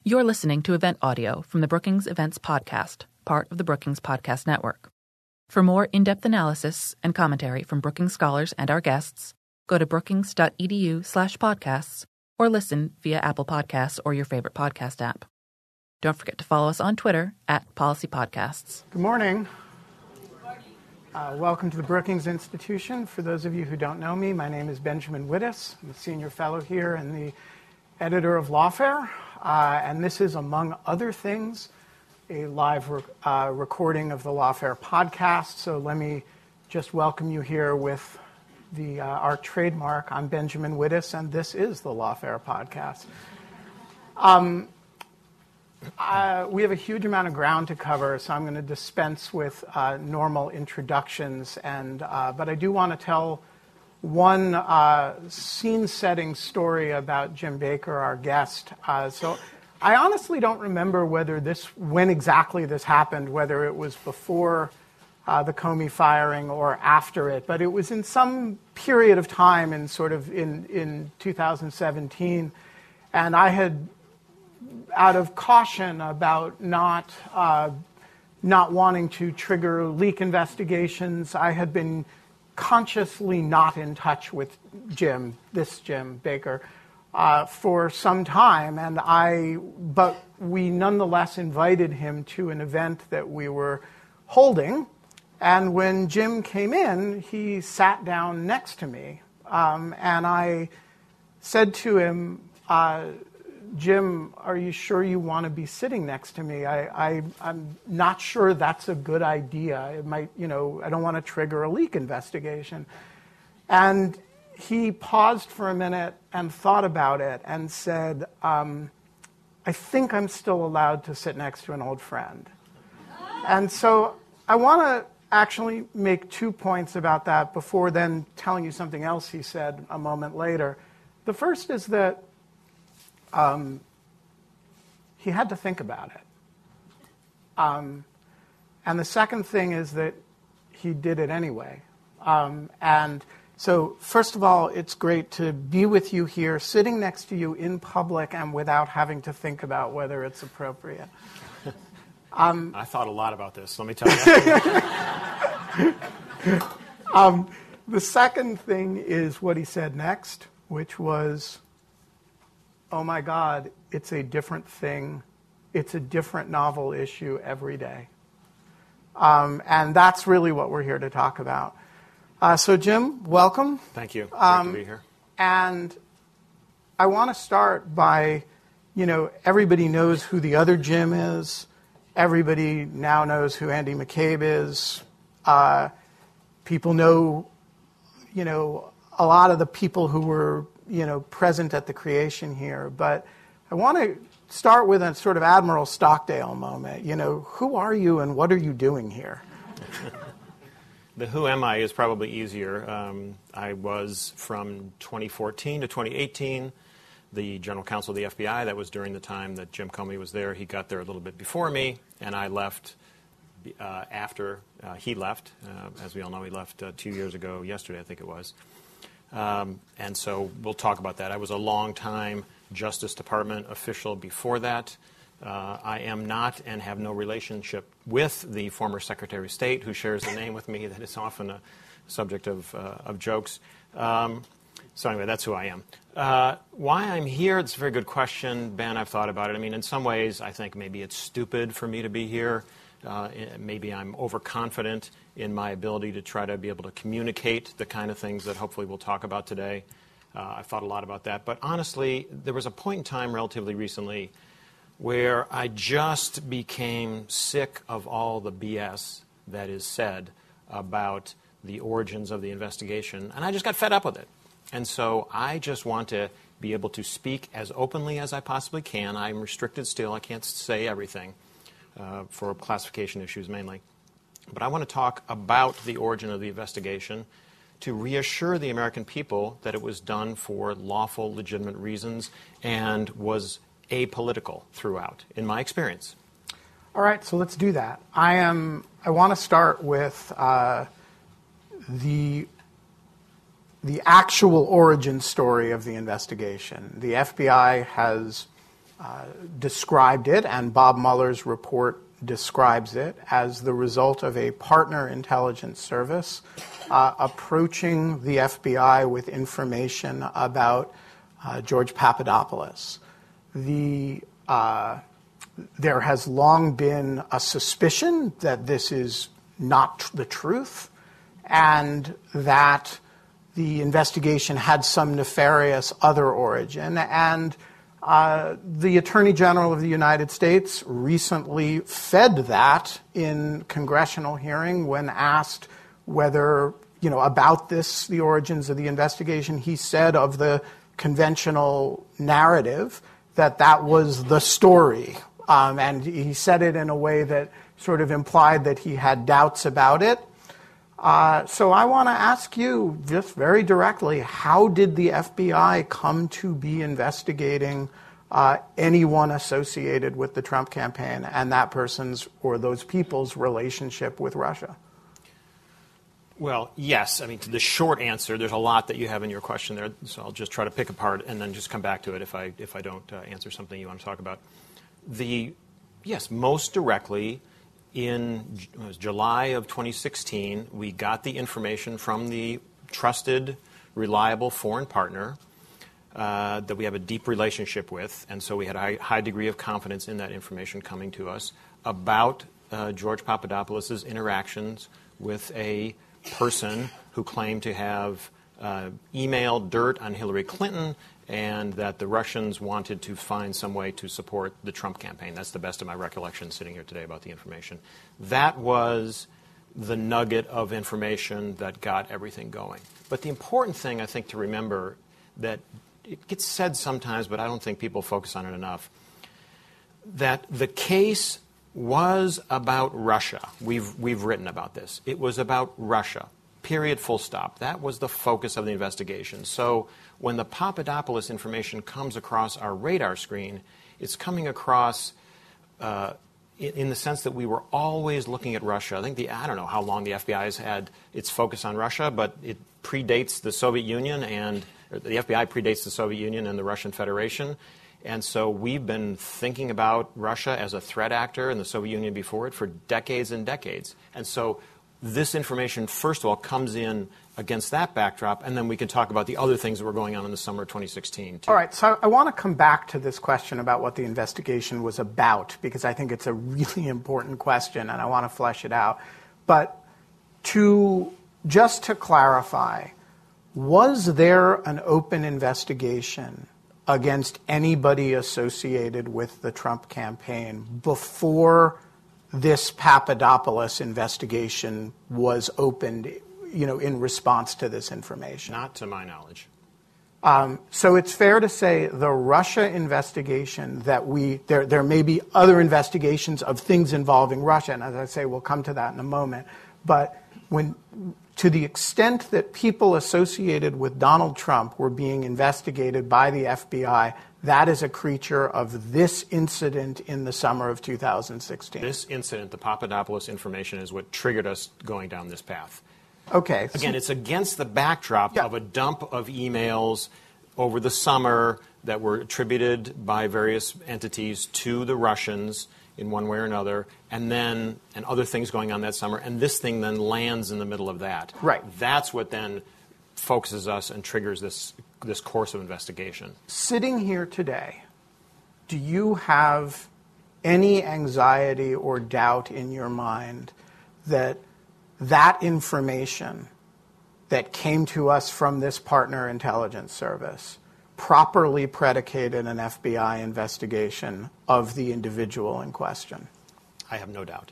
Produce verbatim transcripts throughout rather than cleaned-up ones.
You're listening to event audio from the Brookings Events Podcast, part of the Brookings Podcast Network. For more in-depth analysis and commentary from Brookings scholars and our guests, go to brookings.edu slash podcasts or listen via Apple Podcasts or your favorite podcast app. Don't forget to follow us on Twitter at Policy Podcasts. Good morning. Uh, welcome to the Brookings Institution. For those of you who don't know me, my name is Benjamin Wittes. I'm a senior fellow here and the editor of Lawfare. Uh, and this is, among other things, a live re- uh, recording of the Lawfare podcast. So let me just welcome you here with the uh, our trademark. I'm Benjamin Wittes, and this is the Lawfare podcast. Um, uh, we have a huge amount of ground to cover, so I'm going to dispense with uh, normal introductions. And uh, but I do want to tell one uh, scene-setting story about Jim Baker, our guest. Uh, so I honestly don't remember whether this, when exactly this happened, whether it was before uh, the Comey firing or after it, but it was in some period of time in sort of in, in two thousand seventeen, and I had, out of caution about not uh, not wanting to trigger leak investigations, I had been consciously not in touch with Jim, this Jim Baker, uh, for some time, and I, but we nonetheless invited him to an event that we were holding, and when Jim came in, he sat down next to me, um, and I said to him, uh, Jim, are you sure you want to be sitting next to me? I, I, I'm not sure that's a good idea. It might, you know, I don't want to trigger a leak investigation. And he paused for a minute and thought about it and said, um, I think I'm still allowed to sit next to an old friend. And so I want to actually make two points about that before then telling you something else he said a moment later. The first is that Um, he had to think about it. Um, and the second thing is that he did it anyway. Um, and so, first of all, it's great to be with you here, sitting next to you in public and without having to think about whether it's appropriate. Um, I thought a lot about this, let me tell you. um, the second thing is what he said next, which was, oh my God, it's a different thing. It's a different novel issue every day. Um, and that's really what we're here to talk about. Uh, so, Jim, welcome. Thank you. Great um, to be here. And I want to start by, you know, everybody knows who the other Jim is. Everybody now knows who Andy McCabe is. Uh, people know, you know, a lot of the people who were you know, present at the creation here. But I want to start with a sort of Admiral Stockdale moment. You know, who are you and what are you doing here? The who am I is probably easier. Um, I was from twenty fourteen to twenty eighteen the general counsel of the F B I. That was during the time that Jim Comey was there. He got there a little bit before me, and I left uh, after uh, he left. Uh, as we all know, he left uh, two years ago yesterday, I think it was. Um, and so we'll talk about that. I was a long-time Justice Department official before that. Uh, I am not and have no relationship with the former Secretary of State who shares the name with me. That is often a subject of, uh, of jokes. Um, so anyway, that's who I am. Uh, why I'm here, it's a very good question, Ben. I've thought about it. I mean, in some ways, I think maybe it's stupid for me to be here. Uh, maybe I'm overconfident in my ability to try to be able to communicate the kind of things that hopefully we'll talk about today. Uh, I've thought a lot about that. But honestly, there was a point in time relatively recently where I just became sick of all the B S that is said about the origins of the investigation, and I just got fed up with it. And so I just want to be able to speak as openly as I possibly can. I'm restricted still. I can't say everything. Uh, for classification issues mainly. But I want to talk about the origin of the investigation to reassure the American people that it was done for lawful, legitimate reasons and was apolitical throughout, in my experience. All right, so let's do that. I am. I want to start with uh, the the actual origin story of the investigation. The F B I has uh, described it, and Bob Mueller's report describes it, as the result of a partner intelligence service uh, approaching the F B I with information about uh, George Papadopoulos. The, uh, there has long been a suspicion that this is not tr- the truth, and that the investigation had some nefarious other origin. And uh, the Attorney General of the United States recently fed that in congressional hearing when asked whether, you know, about this, the origins of the investigation. He said of the conventional narrative that that was the story. Um, and he said it in a way that sort of implied that he had doubts about it. Uh, so I want to ask you just very directly, how did the F B I come to be investigating uh, anyone associated with the Trump campaign and that person's or those people's relationship with Russia? Well, yes. I mean, the short answer, there's a lot that you have in your question there, so I'll just try to pick apart and then just come back to it if I if I don't uh, answer something you want to talk about. The yes, most directly, in it was July of twenty sixteen, we got the information from the trusted, reliable foreign partner uh, that we have a deep relationship with, and so we had a high, high degree of confidence in that information coming to us about uh, George Papadopoulos' interactions with a person who claimed to have uh, emailed dirt on Hillary Clinton, and that the Russians wanted to find some way to support the Trump campaign. That's the best of my recollection sitting here today about the information. That was the nugget of information that got everything going. But the important thing, I think, to remember, that it gets said sometimes, but I don't think people focus on it enough, that the case was about Russia. We've, we've written about this. It was about Russia. Period, full stop. That was the focus of the investigation. So when the Papadopoulos information comes across our radar screen, it's coming across uh, in, in the sense that we were always looking at Russia. I think the, I don't know how long the F B I has had its focus on Russia, but it predates the Soviet Union, and the F B I predates the Soviet Union and the Russian Federation. And so we've been thinking about Russia as a threat actor and the Soviet Union before it for decades and decades. And so this information, first of all, comes in against that backdrop, and then we can talk about the other things that were going on in the summer of twenty sixteen, too. All right, so I want to come back to this question about what the investigation was about, because I think it's a really important question, and I want to flesh it out. But to just to clarify, was there an open investigation against anybody associated with the Trump campaign before this Papadopoulos investigation was opened, you know, in response to this information? Not to my knowledge. Um, so it's fair to say the Russia investigation that we, there, there may be other investigations of things involving Russia, and as I say, we'll come to that in a moment. But when, to the extent that people associated with Donald Trump were being investigated by the F B I, that is a creature of this incident in the summer of two thousand sixteen. This incident, the Papadopoulos information, is what triggered us going down this path. Okay. Again, it's against the backdrop yeah. of a dump of emails over the summer that were attributed by various entities to the Russians in one way or another, and then and other things going on that summer, and this thing then lands in the middle of that. Right. That's what then focuses us and triggers this this course of investigation. Sitting here today, do you have any anxiety or doubt in your mind that that information that came to us from this partner intelligence service properly predicated an F B I investigation of the individual in question? I have no doubt.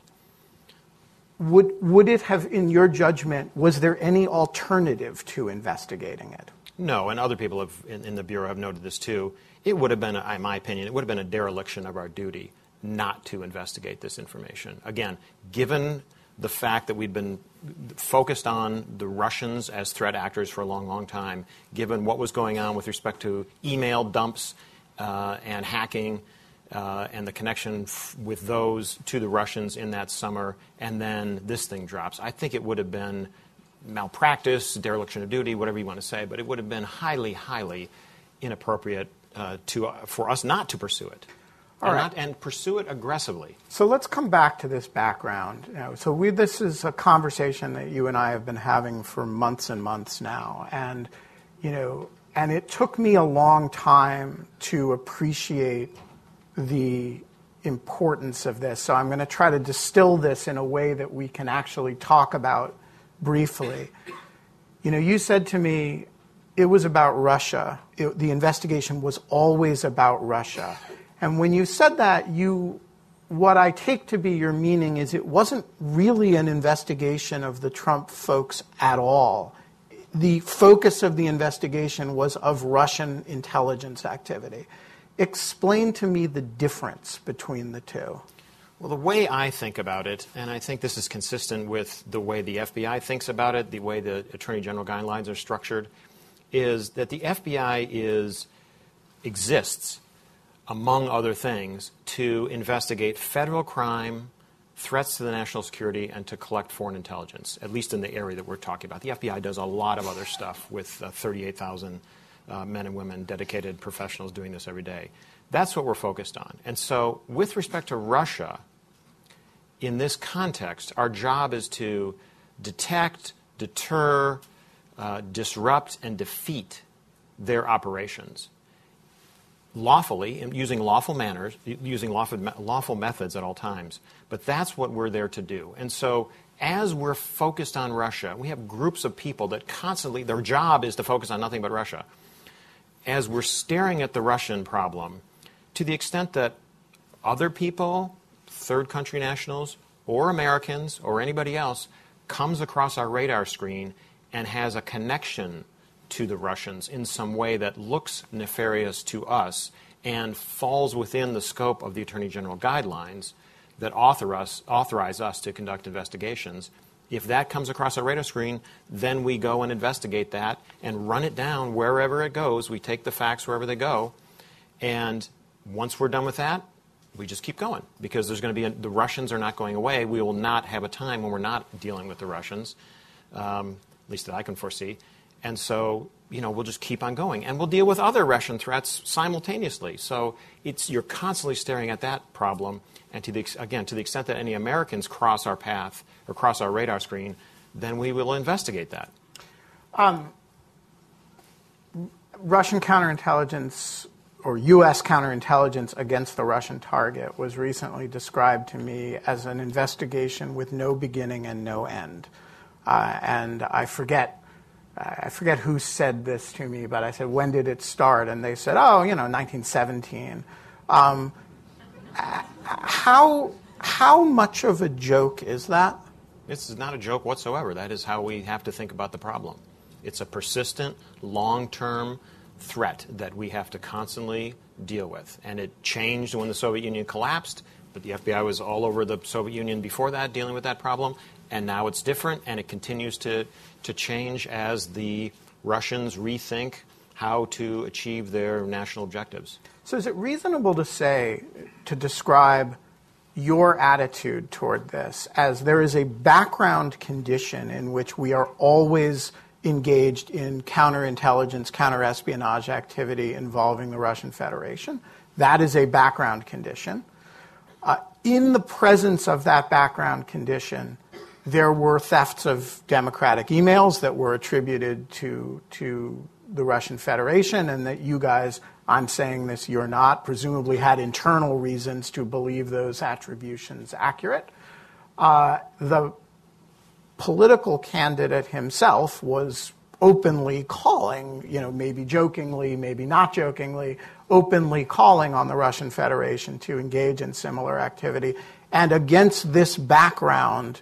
Would would it have, in your judgment, was there any alternative to investigating it? No, and other people have, in, in the Bureau have noted this too. It would have been, in my opinion, it would have been a dereliction of our duty not to investigate this information. Again, given the fact that we'd been focused on the Russians as threat actors for a long, long time, given what was going on with respect to email dumps uh, and hacking uh, and the connection f- with those to the Russians in that summer, and then this thing drops, I think it would have been malpractice, dereliction of duty, whatever you want to say, but it would have been highly, highly inappropriate uh, to uh, for us not to pursue it. All and, right. not, and pursue it aggressively. So let's come back to this background. You know, so we, this is a conversation that you and I have been having for months and months now. And, you know, and it took me a long time to appreciate the importance of this. So I'm going to try to distill this in a way that we can actually talk about briefly. You know, you said to me it was about Russia. It, the investigation was always about Russia. And when you said that, you, what I take to be your meaning is it wasn't really an investigation of the Trump folks at all. The focus of the investigation was of Russian intelligence activity. Explain to me the difference between the two. Well, the way I think about it, and I think this is consistent with the way the F B I thinks about it, the way the Attorney General guidelines are structured, is that the F B I is exists, among other things, to investigate federal crime, threats to the national security, and to collect foreign intelligence, at least in the area that we're talking about. The F B I does a lot of other stuff with uh, thirty-eight thousand uh, men and women, dedicated professionals doing this every day. That's what we're focused on. And so with respect to Russia, in this context, our job is to detect, deter, uh, disrupt, and defeat their operations lawfully, using lawful manners, using lawful, lawful methods at all times. But that's what we're there to do. And so as we're focused on Russia, we have groups of people that constantly, their job is to focus on nothing but Russia. As we're staring at the Russian problem, to the extent that other people, third country nationals, or Americans, or anybody else, comes across our radar screen and has a connection to the Russians in some way that looks nefarious to us and falls within the scope of the Attorney General guidelines that author us, authorize us to conduct investigations, if that comes across our radar screen, then we go and investigate that and run it down wherever it goes. We take the facts wherever they go. And once we're done with that, we just keep going, because there's going to be a, the Russians are not going away. We will not have a time when we're not dealing with the Russians, um, at least that I can foresee. And so, you know, we'll just keep on going. And we'll deal with other Russian threats simultaneously. So it's, you're constantly staring at that problem. And to the, again, to the extent that any Americans cross our path or cross our radar screen, then we will investigate that. Um, Russian counterintelligence or U S counterintelligence against the Russian target was recently described to me as an investigation with no beginning and no end. Uh, and I forget I forget who said this to me, but I said, when did it start? And they said, oh, you know, nineteen seventeen. Um, how, how much of a joke is that? This is not a joke whatsoever. That is how we have to think about the problem. It's a persistent, long-term threat that we have to constantly deal with. And it changed when the Soviet Union collapsed, but the F B I was all over the Soviet Union before that dealing with that problem. And now it's different, and it continues to, to change as the Russians rethink how to achieve their national objectives. So is it reasonable to say, to describe your attitude toward this as there is a background condition in which we are always engaged in counterintelligence, counterespionage activity involving the Russian Federation? That is a background condition. Uh, in the presence of that background condition, there were thefts of democratic emails that were attributed to, to the Russian Federation, and that you guys, I'm saying this, you're not, presumably had internal reasons to believe those attributions accurate. Uh, the political candidate himself was openly calling, you know, maybe jokingly, maybe not jokingly, openly calling on the Russian Federation to engage in similar activity. And against this background,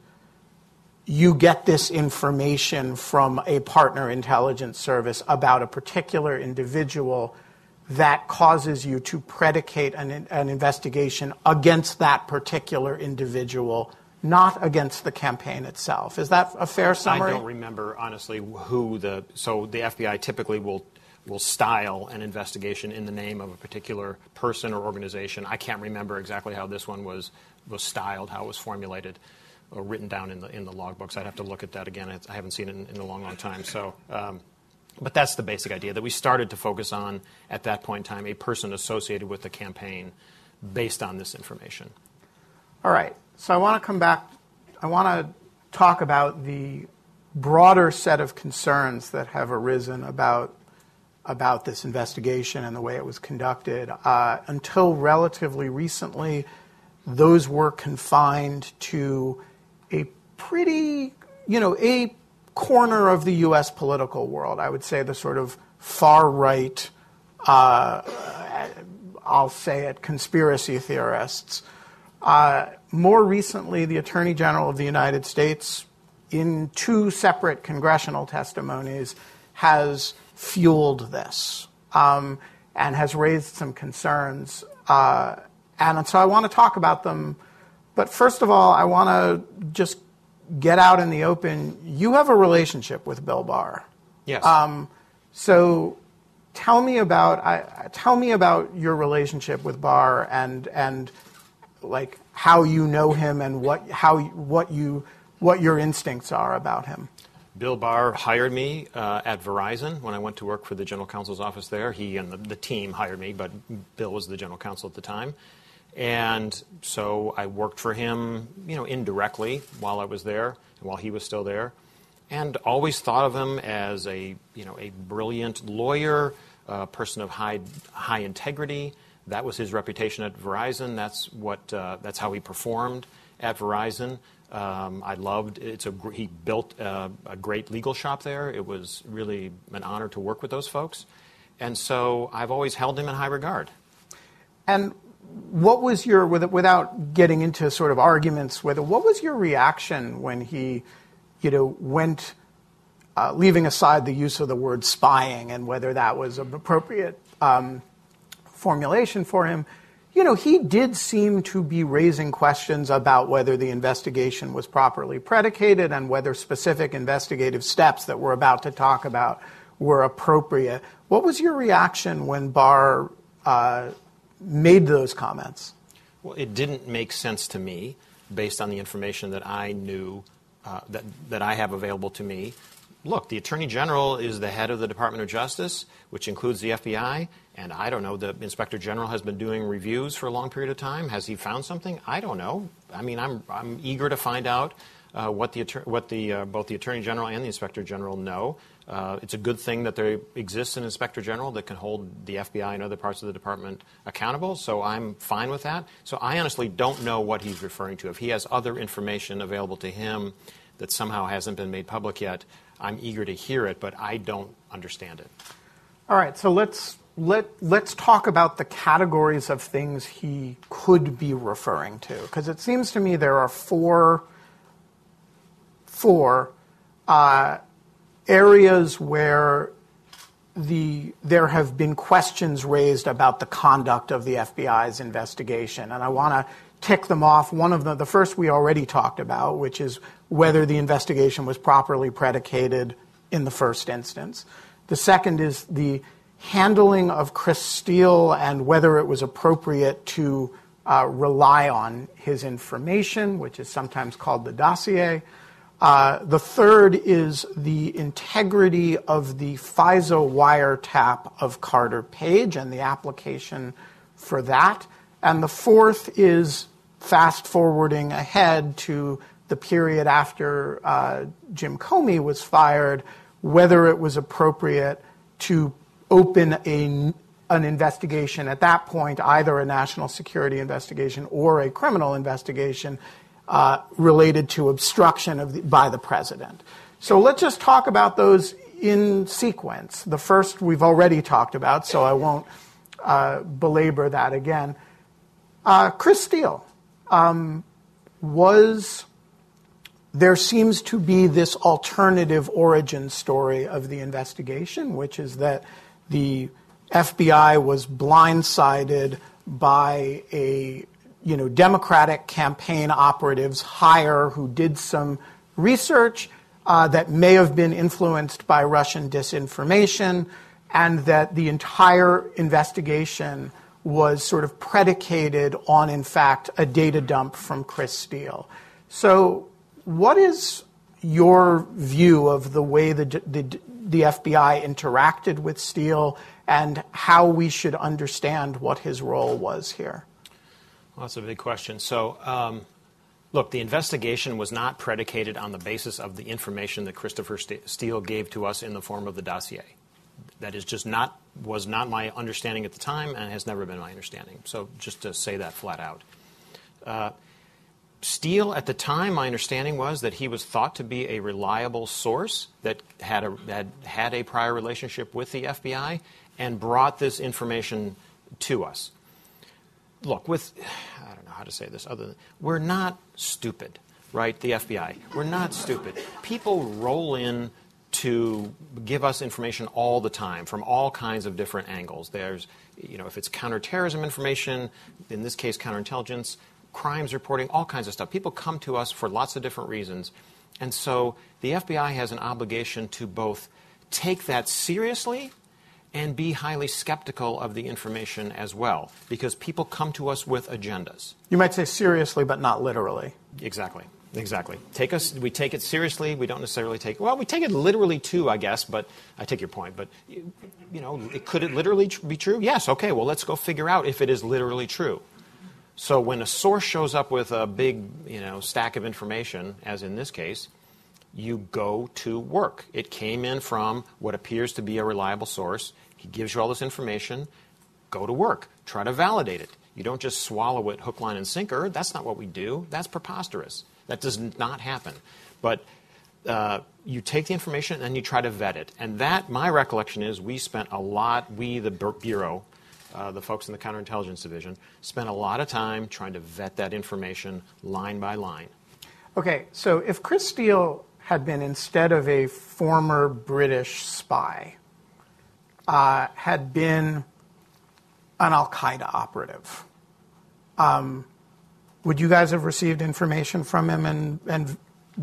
you get this information from a partner intelligence service about a particular individual that causes you to predicate an, an investigation against that particular individual, not against the campaign itself. Is that a fair summary? I don't remember, honestly, who the... So the F B I typically will will style an investigation in the name of a particular person or organization. I can't remember exactly how this one was was styled, how it was formulated or written down in the in the logbooks. I'd have to look at that again. I haven't seen it in, in a long, long time. So, um, but that's the basic idea, that we started to focus on, at that point in time, a person associated with the campaign based on this information. All right. So I want to come back. I want to talk about the broader set of concerns that have arisen about about this investigation and the way it was conducted. Uh, until relatively recently, those were confined to a pretty, you know, a corner of the U S political world. I would say the sort of far right, uh, I'll say it, conspiracy theorists. Uh, more recently, the Attorney General of the United States, in two separate congressional testimonies, has fueled this um, and has raised some concerns. Uh, and so I want to talk about them. But first of all, I want to just get out in the open. You have a relationship with Bill Barr. Yes. Um, so tell me about I, tell me about your relationship with Barr and and like how you know him and what how what you what your instincts are about him. Bill Barr hired me uh, at Verizon when I went to work for the general counsel's office there. He and the, the team hired me, but Bill was the general counsel at the time. And so I worked for him, you know, indirectly while I was there and while he was still there, and always thought of him as a, you know, a brilliant lawyer, a person of high high integrity. That was his reputation at Verizon. That's what uh, that's how he performed at Verizon. Um, I loved it's a he built a, a great legal shop there. It was really an honor to work with those folks, and so I've always held him in high regard. And what was your, without getting into sort of arguments with it, what was your reaction when he, you know, went, uh, leaving aside the use of the word spying and whether that was an appropriate um, formulation for him? You know, he did seem to be raising questions about whether the investigation was properly predicated and whether specific investigative steps that we're about to talk about were appropriate. What was your reaction when Barr uh, made those comments? Well, it didn't make sense to me based on the information that I knew, uh, that, that I have available to me. Look, the Attorney General is the head of the Department of Justice, which includes the F B I, and I don't know, the Inspector General has been doing reviews for a long period of time. Has he found something? I don't know. I mean, I'm I'm eager to find out uh, what the what the uh, both the Attorney General and the Inspector General know. Uh, it's a good thing that there exists an Inspector General that can hold the F B I and other parts of the department accountable, so I'm fine with that. So I honestly don't know what he's referring to. If he has other information available to him that somehow hasn't been made public yet, I'm eager to hear it, but I don't understand it. All right, so let's let let's talk about the categories of things he could be referring to, because it seems to me there are four four uh, areas where the there have been questions raised about the conduct of the F B I's investigation, and I want to tick them off. One of the the first we already talked about, which is whether the investigation was properly predicated in the first instance. The second is the handling of Chris Steele and whether it was appropriate to uh, rely on his information, which is sometimes called the dossier. Uh, the third is the integrity of the FISA wiretap of Carter Page and the application for that. And the fourth is fast forwarding ahead to the period after uh, Jim Comey was fired, whether it was appropriate to open a, an investigation at that point, either a national security investigation or a criminal investigation uh, related to obstruction of the, by the president. So let's just talk about those in sequence. The first we've already talked about, so I won't uh, belabor that again. Uh, Chris Steele um, was... There seems to be this alternative origin story of the investigation, which is that the F B I was blindsided by a, you know, Democratic campaign operatives hire who did some research uh, that may have been influenced by Russian disinformation, and that the entire investigation was sort of predicated on, in fact, a data dump from Chris Steele. So what is your view of the way the, the, the F B I interacted with Steele and how we should understand what his role was here? Well, that's a big question. So, um, look, the investigation was not predicated on the basis of the information that Christopher Steele gave to us in the form of the dossier. That is just not, was not my understanding at the time and has never been my understanding. So just to say that flat out. Uh, Steele, at the time, my understanding was that he was thought to be a reliable source that had a, had, had a prior relationship with the F B I and brought this information to us. Look, with, I don't know how to say this other than, we're not stupid, right, the F B I. We're not stupid. People roll in to give us information all the time from all kinds of different angles. There's, you know, if it's counterterrorism information, in this case counterintelligence, crimes reporting, all kinds of stuff. People come to us for lots of different reasons. And so the F B I has an obligation to both take that seriously and be highly skeptical of the information as well, because people come to us with agendas. You might say seriously, but not literally. Exactly. Exactly. Take us. We take it seriously. We don't necessarily take. Well, we take it literally too, I guess. But I take your point. But you, you know, it, could it literally tr- be true? Yes. Okay. Well, let's go figure out if it is literally true. So when a source shows up with a big, you know, stack of information, as in this case, you go to work. It came in from what appears to be a reliable source. He gives you all this information. Go to work. Try to validate it. You don't just swallow it hook, line, and sinker. That's not what we do. That's preposterous. That does not happen. But uh, you take the information and you try to vet it. And that, my recollection is, we spent a lot, we, the Bureau, uh, the folks in the Counterintelligence Division, spent a lot of time trying to vet that information line by line. Okay, so if Chris Steele had been, instead of a former British spy, uh, had been an al-Qaeda operative, um, would you guys have received information from him and, and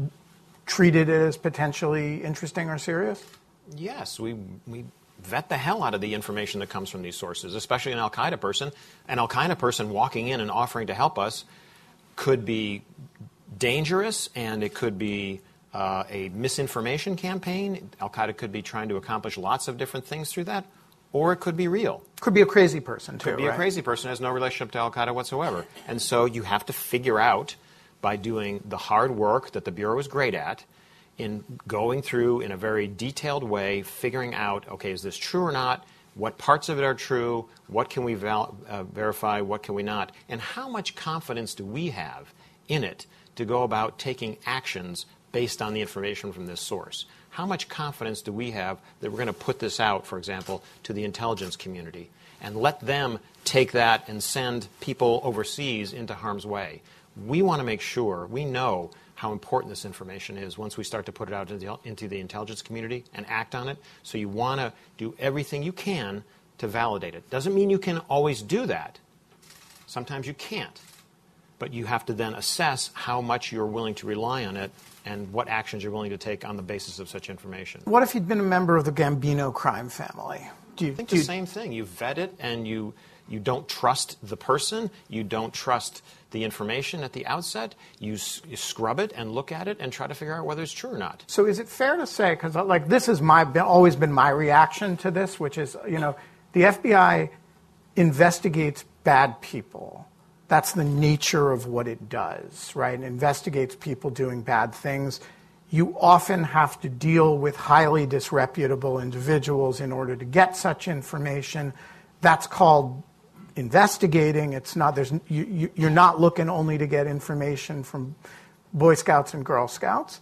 treated it as potentially interesting or serious? Yes, we we vet the hell out of the information that comes from these sources, especially an al-Qaeda person. An al-Qaeda person walking in and offering to help us could be dangerous, and it could be uh, a misinformation campaign. Al-Qaeda could be trying to accomplish lots of different things through that. Or it could be real. Could be a crazy person, too, Could be right? a crazy person who has no relationship to al-Qaeda whatsoever. And so you have to figure out, by doing the hard work that the Bureau is great at, in going through in a very detailed way, figuring out, okay, is this true or not? What parts of it are true? What can we val- uh, verify? What can we not? And how much confidence do we have in it to go about taking actions based on the information from this source? How much confidence do we have that we're going to put this out, for example, to the intelligence community and let them take that and send people overseas into harm's way? We want to make sure we know how important this information is once we start to put it out into the, into the intelligence community and act on it. So you want to do everything you can to validate it. Doesn't mean you can always do that. Sometimes you can't. But you have to then assess how much you're willing to rely on it and what actions you're willing to take on the basis of such information. What if he'd been a member of the Gambino crime family? Do you I think do the you, same thing. You vet it, and you you don't trust the person. You don't trust the information at the outset. You, s- you scrub it and look at it and try to figure out whether it's true or not. So is it fair to say, because like this has my been, always been my reaction to this, which is, you know, the F B I investigates bad people. That's the nature of what it does, right? It investigates people doing bad things. You often have to deal with highly disreputable individuals in order to get such information. That's called investigating. It's not, there's, you, you, you're not looking only to get information from Boy Scouts and Girl Scouts.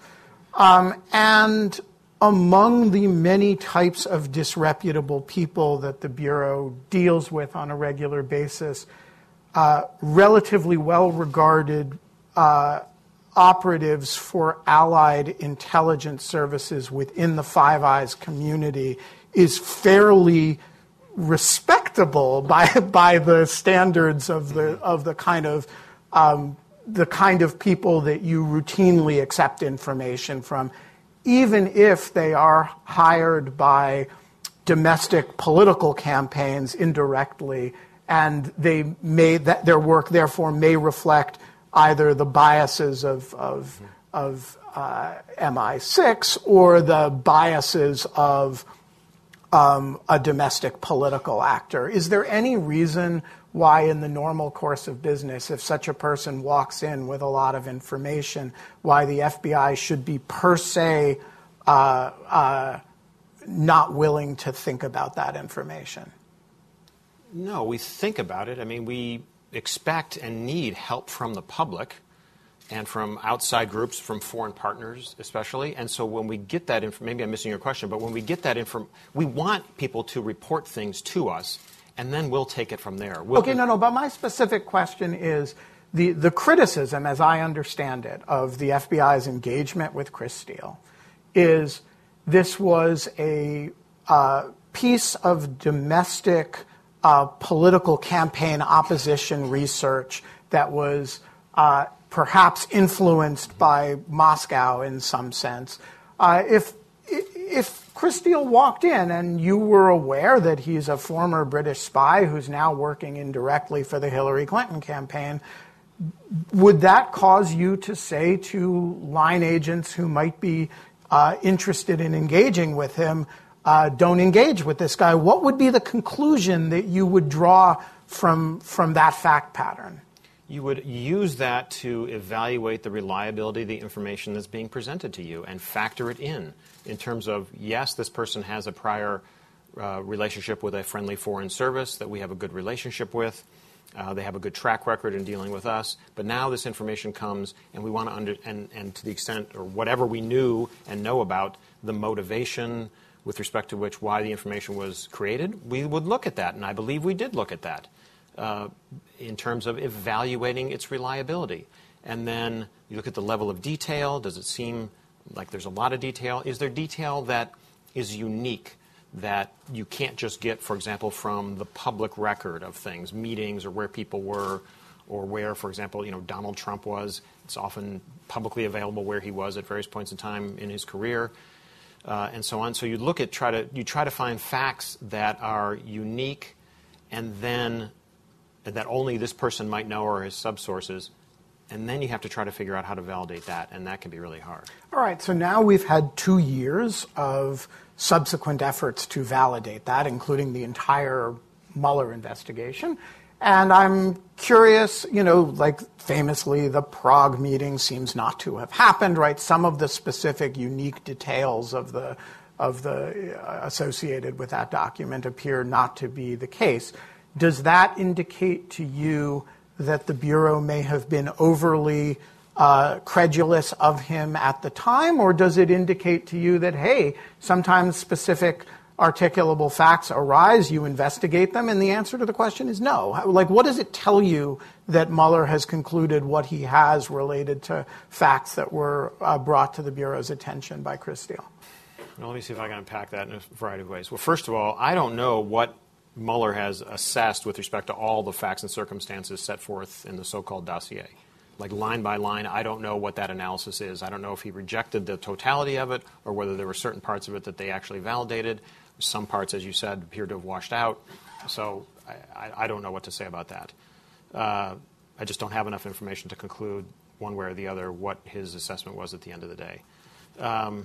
Um, and among the many types of disreputable people that the Bureau deals with on a regular basis, Uh, relatively well-regarded uh, operatives for allied intelligence services within the Five Eyes community is fairly respectable by by the standards of the of the kind of um, the kind of people that you routinely accept information from, even if they are hired by domestic political campaigns indirectly. And they may that their work therefore may reflect either the biases of of, of uh, M I six or the biases of um, a domestic political actor. Is there any reason why in the normal course of business, if such a person walks in with a lot of information, why the F B I should be per se uh, uh, not willing to think about that information. No, we think about it. I mean, we expect and need help from the public and from outside groups, from foreign partners especially. And so when we get that information, maybe I'm missing your question, but when we get that information, we want people to report things to us, and then we'll take it from there. We'll okay, no, no, but my specific question is the, the criticism, as I understand it, of the F B I's engagement with Chris Steele is this was a uh, piece of domestic uh, political campaign opposition research that was uh, perhaps influenced by Moscow in some sense. Uh, if if Chris Steele walked in and you were aware that he's a former British spy who's now working indirectly for the Hillary Clinton campaign, would that cause you to say to line agents who might be uh, interested in engaging with him, uh, don't engage with this guy? What would be the conclusion that you would draw from from that fact pattern? You would use that to evaluate the reliability of the information that's being presented to you and factor it in, in terms of, yes, this person has a prior uh, relationship with a friendly foreign service that we have a good relationship with. Uh, they have a good track record in dealing with us. But now this information comes, and we want to under and, and to the extent, or whatever we knew and know about the motivation with respect to which why the information was created, we would look at that, and I believe we did look at that. Uh, in terms of evaluating its reliability. And then you look at the level of detail. Does it seem like there's a lot of detail? Is there detail that is unique that you can't just get, for example, from the public record of things, meetings or where people were, or where, for example, you know, Donald Trump was? It's often publicly available where he was at various points in time in his career, uh, and so on. So you look at, try to, you try to find facts that are unique, and then that only this person might know or his subsources, and then you have to try to figure out how to validate that, and that can be really hard. All right, so now we've had two years of subsequent efforts to validate that, including the entire Mueller investigation. And I'm curious, you know, like famously, the Prague meeting seems not to have happened, right? Some of the specific unique details of the of the uh, associated with that document appear not to be the case. Does that indicate to you that the Bureau may have been overly uh, credulous of him at the time, or does it indicate to you that, hey, sometimes specific articulable facts arise, you investigate them, and the answer to the question is no? Like, what does it tell you that Mueller has concluded what he has related to facts that were uh, brought to the Bureau's attention by Chris Steele? Well, let me see if I can unpack that in a variety of ways. Well, first of all, I don't know what Mueller has assessed with respect to all the facts and circumstances set forth in the so-called dossier. Like line by line, I don't know what that analysis is. I don't know if he rejected the totality of it or whether there were certain parts of it that they actually validated. Some parts, as you said, appear to have washed out. So I, I, I don't know what to say about that. Uh, I just don't have enough information to conclude one way or the other what his assessment was at the end of the day. Um,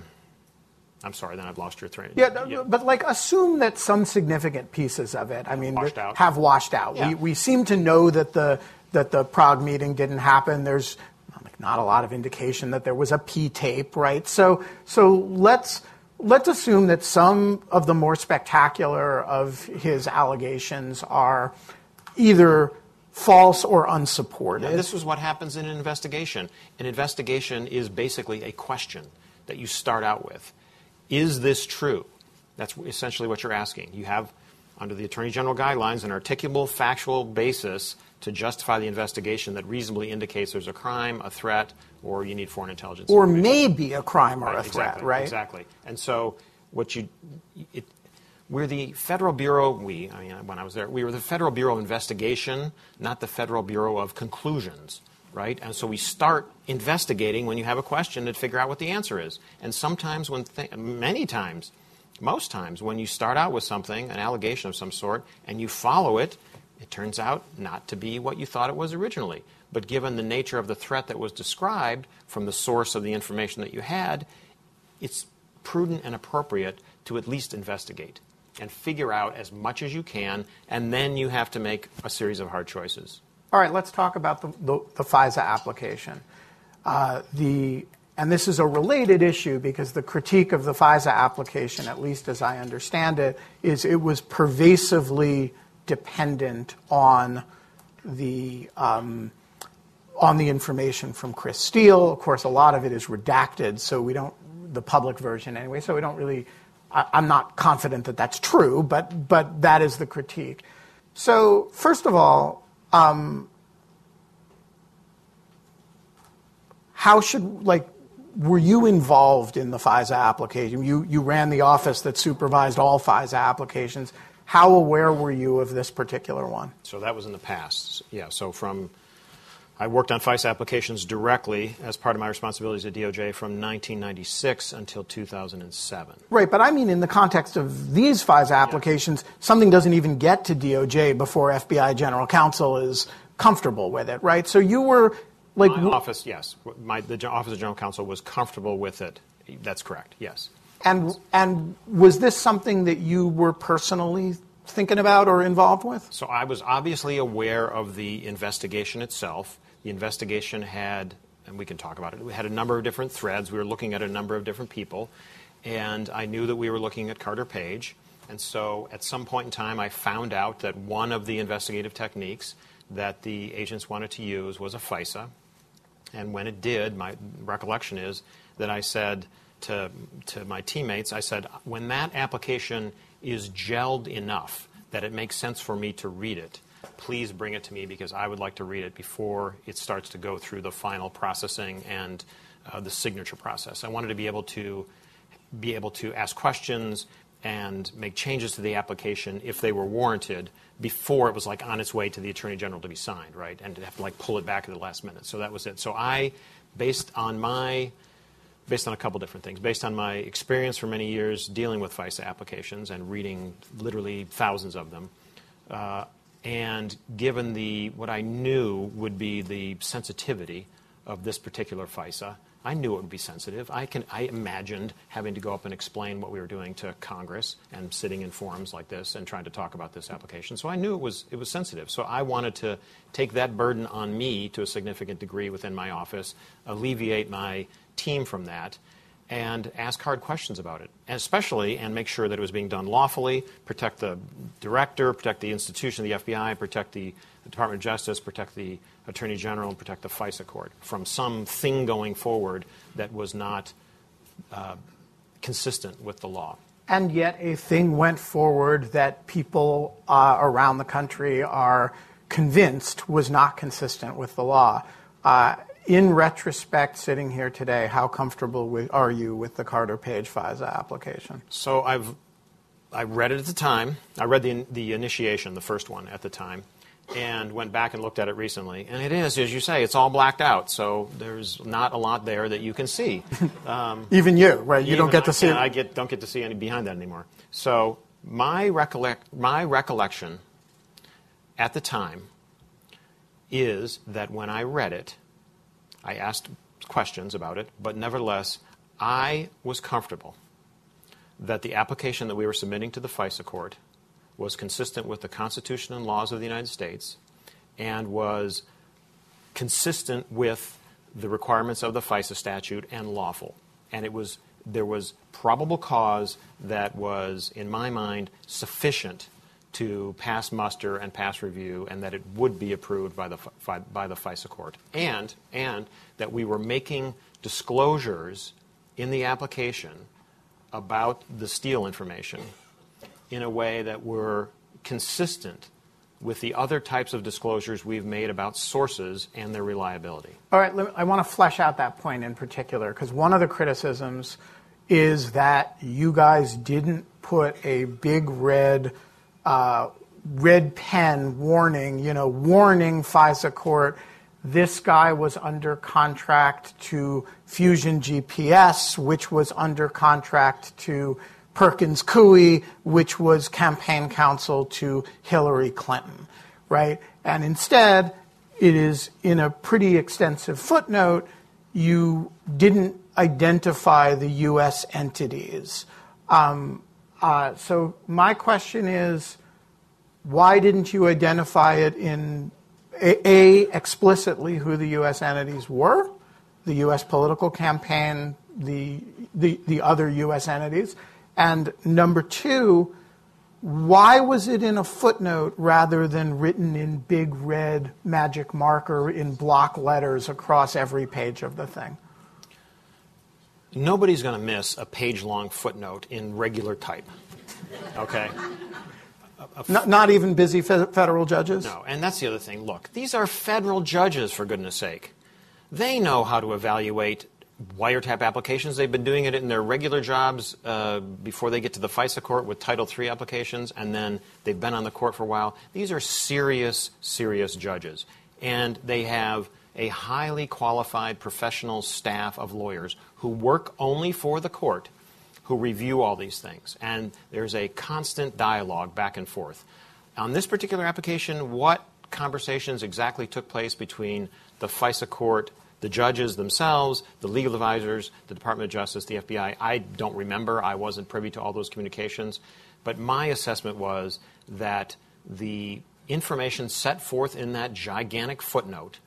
I'm sorry, then I've lost your train. Yeah, yeah, but like assume that some significant pieces of it, I mean, washed out. have washed out. Yeah. We we seem to know that the that the Prague meeting didn't happen. There's like not a lot of indication that there was a P tape, right? So so let's let's assume that some of the more spectacular of his allegations are either false or unsupported. Now, this is what happens in an investigation. An investigation is basically a question that you start out with. Is this true? That's essentially what you're asking. You have, under the Attorney General guidelines, an articulable, factual basis to justify the investigation that reasonably indicates there's a crime, a threat, or you need foreign intelligence. Or maybe a crime or right, a threat, exactly, right? Exactly. And so what you, it, we're the Federal Bureau, we, I mean, when I was there, we were the Federal Bureau of Investigation, not the Federal Bureau of Conclusions. Right? And so we start investigating when you have a question to figure out what the answer is. And sometimes when, th- many times, most times, when you start out with something, an allegation of some sort, and you follow it, it turns out not to be what you thought it was originally. But given the nature of the threat that was described from the source of the information that you had, it's prudent and appropriate to at least investigate. and figure out as much as you can, and then you have to make a series of hard choices. All right, let's talk about the, the, the FISA application. Uh, the And this is a related issue because the critique of the FISA application, at least as I understand it, is it was pervasively dependent on the um, on the information from Chris Steele. Of course, a lot of it is redacted, so we don't, the public version anyway, so we don't really, I, I'm not confident that that's true, but, but that is the critique. So first of all, um, how should, like, were you involved in the FISA application? You, you ran the office that supervised all FISA applications. How aware were you of this particular one? So that was in the past. Yeah, so from, I worked on FISA applications directly as part of my responsibilities at D O J from nineteen ninety-six until two thousand seven. Right, but I mean in the context of these FISA applications, yeah. Something doesn't even get to D O J before F B I General Counsel is comfortable with it, right? So you were like... My office, yes. My, the Office of General Counsel was comfortable with it. That's correct, yes. And and was this something that you were personally thinking about or involved with? So I was obviously aware of the investigation itself. The investigation had, and we can talk about it, we had a number of different threads. We were looking at a number of different people. And I knew that we were looking at Carter Page. And so at some point in time, I found out that one of the investigative techniques that the agents wanted to use was a FISA. And when it did, my recollection is that I said to, to my teammates, I said, when that application is gelled enough that it makes sense for me to read it, please bring it to me because I would like to read it before it starts to go through the final processing and uh, the signature process. I wanted to be able to be able to ask questions and make changes to the application if they were warranted before it was like on its way to the Attorney General to be signed, right? And to have to like pull it back at the last minute. So that was it. So I, based on my, based on a couple different things, based on my experience for many years dealing with FISA applications and reading literally thousands of them, uh, and given the what I knew would be the sensitivity of this particular FISA, I knew it would be sensitive. I can I imagined having to go up and explain what we were doing to Congress and sitting in forums like this and trying to talk about this application. So I knew it was it was sensitive. So I wanted to take that burden on me to a significant degree within my office, alleviate my team from that, and ask hard questions about it, and especially and make sure that it was being done lawfully, protect the director, protect the institution of the F B I, protect the, the Department of Justice, protect the Attorney General, and protect the FISA court from something going forward that was not uh, consistent with the law. And yet a thing went forward that people uh, around the country are convinced was not consistent with the law. Uh, In retrospect, sitting here today, how comfortable with, are you with the Carter Page FISA application? So I've I read it at the time. I read the the initiation, the first one at the time, and went back and looked at it recently. And it is, as you say, it's all blacked out. So there's not a lot there that you can see. Um, even you, right? You don't get to I, see it. I get don't get to see any behind that anymore. So my recollect my recollection at the time is that when I read it, I asked questions about it, but nevertheless, I was comfortable that the application that we were submitting to the FISA court was consistent with the Constitution and laws of the United States and was consistent with the requirements of the FISA statute and lawful. And it was there was probable cause that was, in my mind, sufficient to pass muster and pass review, and that it would be approved by the by the FISA court, and and that we were making disclosures in the application about the Steele information in a way that were consistent with the other types of disclosures we've made about sources and their reliability. All right, I want to flesh out that point in particular, because one of the criticisms is that you guys didn't put a big red Uh, red pen warning, you know, warning FISA court, this guy was under contract to Fusion G P S, which was under contract to Perkins Coie, which was campaign counsel to Hillary Clinton, right? And instead, it is in a pretty extensive footnote, you didn't identify the U S entities. Um, Uh, so my question is, why didn't you identify it in A, A, explicitly who the U S entities were, the U S political campaign, the, the, the other U S entities, and number two, why was it in a footnote rather than written in big red magic marker in block letters across every page of the thing? Nobody's going to miss a page-long footnote in regular type, okay? Not, not even busy fe- federal judges? No, and that's the other thing. Look, these are federal judges, for goodness sake. They know how to evaluate wiretap applications. They've been doing it in their regular jobs uh, before they get to the FISA court with Title three applications, and then they've been on the court for a while. These are serious, serious judges, and they have a highly qualified professional staff of lawyers who work only for the court, who review all these things. And there's a constant dialogue back and forth. On this particular application, what conversations exactly took place between the FISA court, the judges themselves, the legal advisors, the Department of Justice, the F B I, I don't remember. I wasn't privy to all those communications. But my assessment was that the information set forth in that gigantic footnote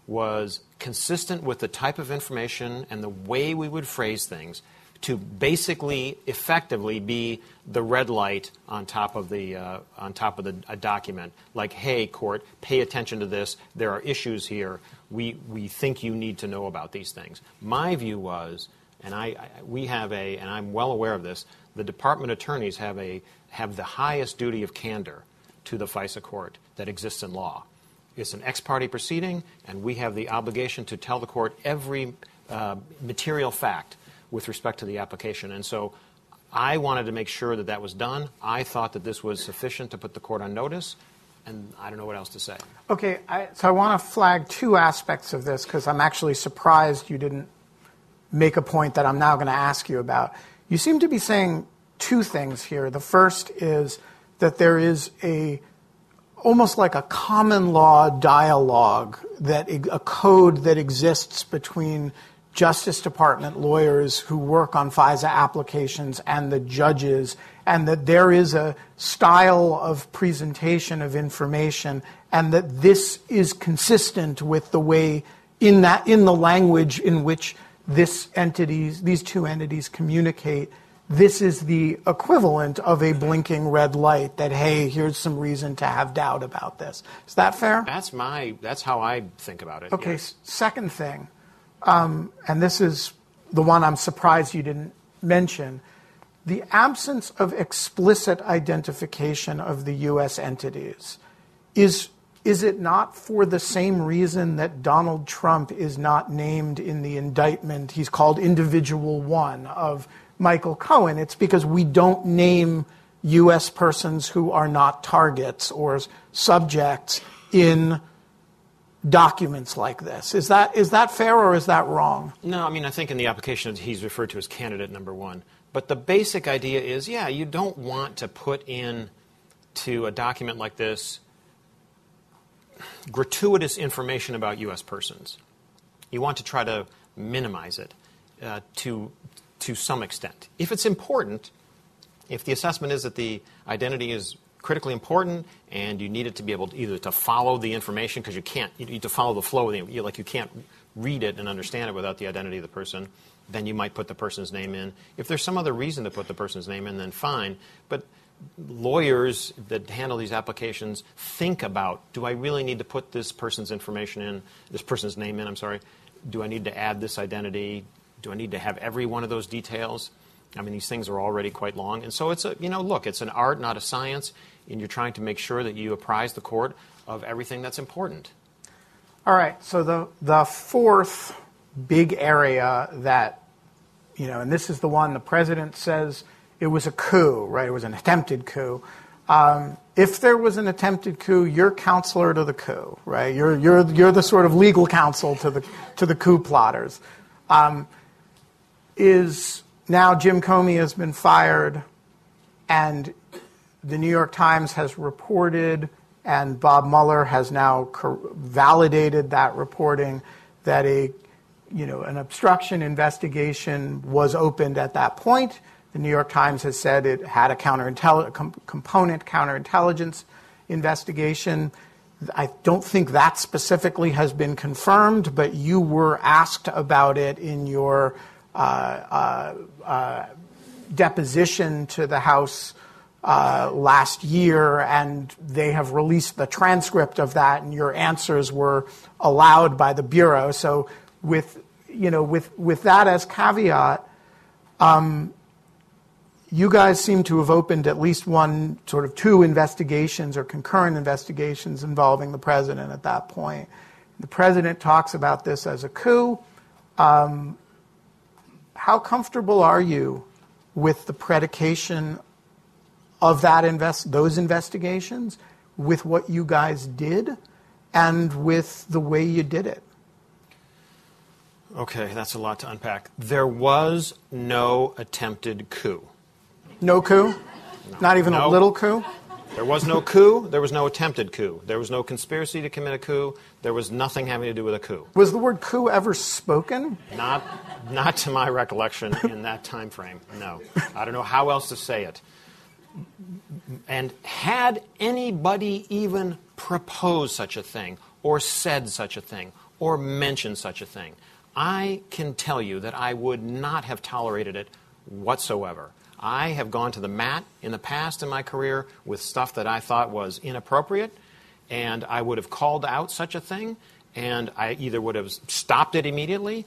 was consistent with the type of information and the way we would phrase things to basically effectively be the red light on top of the uh, on top of the a document, like, hey, court, pay attention to this. There are issues here. We we think you need to know about these things. My view was, and I, I we have a, and I'm well aware of this, the department attorneys have a have the highest duty of candor to the FISA court that exists in law. It's an ex parte proceeding, and we have the obligation to tell the court every uh, material fact with respect to the application. And so I wanted to make sure that that was done. I thought that this was sufficient to put the court on notice, and I don't know what else to say. Okay, I, so I want to flag two aspects of this because I'm actually surprised you didn't make a point that I'm now going to ask you about. You seem to be saying two things here. The first is that there is a almost like a common law dialogue, that a code that exists between Justice Department lawyers who work on FISA applications and the judges, and that there is a style of presentation of information, and that this is consistent with the way in that in the language in which this entities, these two entities communicate. This is the equivalent of a blinking red light that, hey, here's some reason to have doubt about this. Is that fair? That's my, that's how I think about it. Okay, yes. Second thing, um, and this is the one I'm surprised you didn't mention, the absence of explicit identification of the U S entities. Is, is it not for the same reason that Donald Trump is not named in the indictment? He's called Individual One of Michael Cohen. It's because we don't name U S persons who are not targets or subjects in documents like this. Is that is that fair or is that wrong? No, I mean, I think in the application he's referred to as candidate number one. But the basic idea is, yeah, you don't want to put in to a document like this gratuitous information about U S persons. You want to try to minimize it uh, to to some extent. If it's important, if the assessment is that the identity is critically important and you need it to be able to either to follow the information, because you can't, you need to follow the flow of the, you, like you can't read it and understand it without the identity of the person, then you might put the person's name in. If there's some other reason to put the person's name in, then fine. But lawyers that handle these applications think about, do I really need to put this person's information in, this person's name in, I'm sorry, do I need to add this identity? Do I need to have every one of those details? I mean, these things are already quite long. And so it's a, you know, look, it's an art, not a science, and you're trying to make sure that you apprise the court of everything that's important. All right, so the, the fourth big area that, you know, and this is the one the president says it was a coup, right? It was an attempted coup. Um, if there was an attempted coup, you're counselor to the coup, right? You're, you're, you're the sort of legal counsel to the, to the coup plotters. Um, is now Jim Comey has been fired, and the New York Times has reported, and Bob Mueller has now co- validated that reporting, that a, you know, an obstruction investigation was opened at that point. The The New York Times has said it had a counterintelli- com- component counterintelligence investigation. I don't think that specifically has been confirmed, but you were asked about it in your uh, uh, uh, deposition to the House uh, last year, and they have released the transcript of that, and your answers were allowed by the Bureau. So with, you know, with, with that as caveat, um, you guys seem to have opened at least one, sort of two investigations or concurrent investigations involving the president at that point. The president talks about this as a coup. Um, how comfortable are you with the predication of that invest those investigations, with what you guys did, and with the way you did it? Okay, that's a lot to unpack. There was no attempted coup. No coup? No. Not even no. a little coup? There was no coup. There was no attempted coup. There was no conspiracy to commit a coup. There was nothing having to do with a coup. Was the word coup ever spoken? Not, not to my recollection in that time frame, no. I don't know how else to say it. And had anybody even proposed such a thing, or said such a thing, or mentioned such a thing, I can tell you that I would not have tolerated it whatsoever. I have gone to the mat in the past in my career with stuff that I thought was inappropriate, and I would have called out such a thing, and I either would have stopped it immediately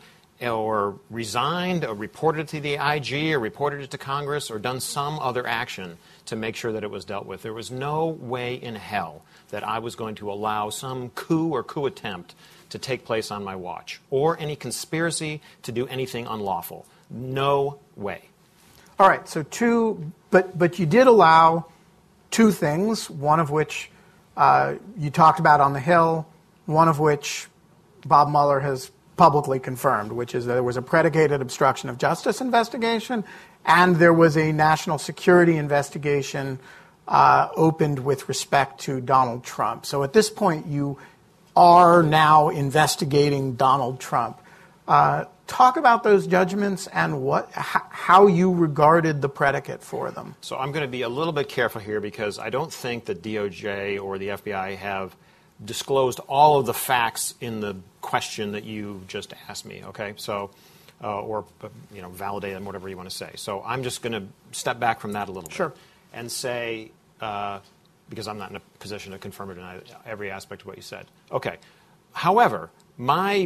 or resigned or reported it to the I G or reported it to Congress or done some other action to make sure that it was dealt with. There was no way in hell that I was going to allow some coup or coup attempt to take place on my watch, or any conspiracy to do anything unlawful. No way. All right, so two, but but you did allow two things, one of which uh, you talked about on the Hill, one of which Bob Mueller has publicly confirmed, which is that there was a predicated obstruction of justice investigation, and there was a national security investigation uh, opened with respect to Donald Trump. So at this point, you are now investigating Donald Trump. Uh, talk about those judgments and what, h- how you regarded the predicate for them. So I'm going to be a little bit careful here because I don't think the D O J or the F B I have disclosed all of the facts in the question that you just asked me. Okay, so uh, or you know, validate them, whatever you want to say. So I'm just going to step back from that a little sure. bit and say, uh, because I'm not in a position to confirm or deny every aspect of what you said. Okay. However, my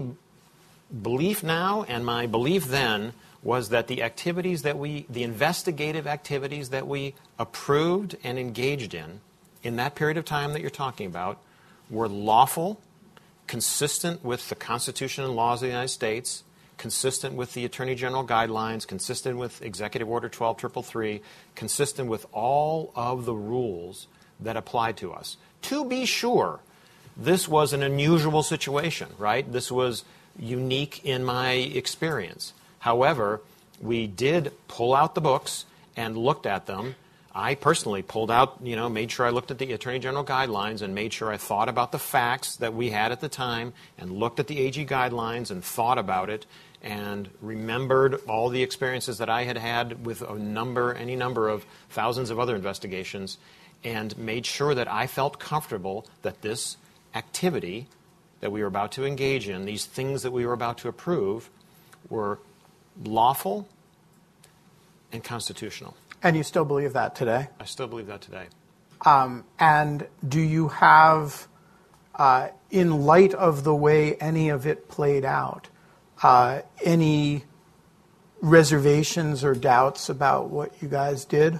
belief now and my belief then was that the activities that we, the investigative activities that we approved and engaged in, in that period of time that you're talking about, were lawful, consistent with the Constitution and laws of the United States, consistent with the Attorney General guidelines, consistent with Executive Order twelve thirty-three, consistent with all of the rules that applied to us. To be sure, this was an unusual situation, right? This was unique in my experience. However, we did pull out the books and looked at them. I personally pulled out, you know, made sure I looked at the Attorney General guidelines and made sure I thought about the facts that we had at the time and looked at the A G guidelines and thought about it and remembered all the experiences that I had had with a number, any number of thousands of other investigations, and made sure that I felt comfortable that this activity that we were about to engage in, these things that we were about to approve, were lawful and constitutional. And you still believe that today? I still believe that today. Um, and do you have, uh, in light of the way any of it played out, uh, any reservations or doubts about what you guys did?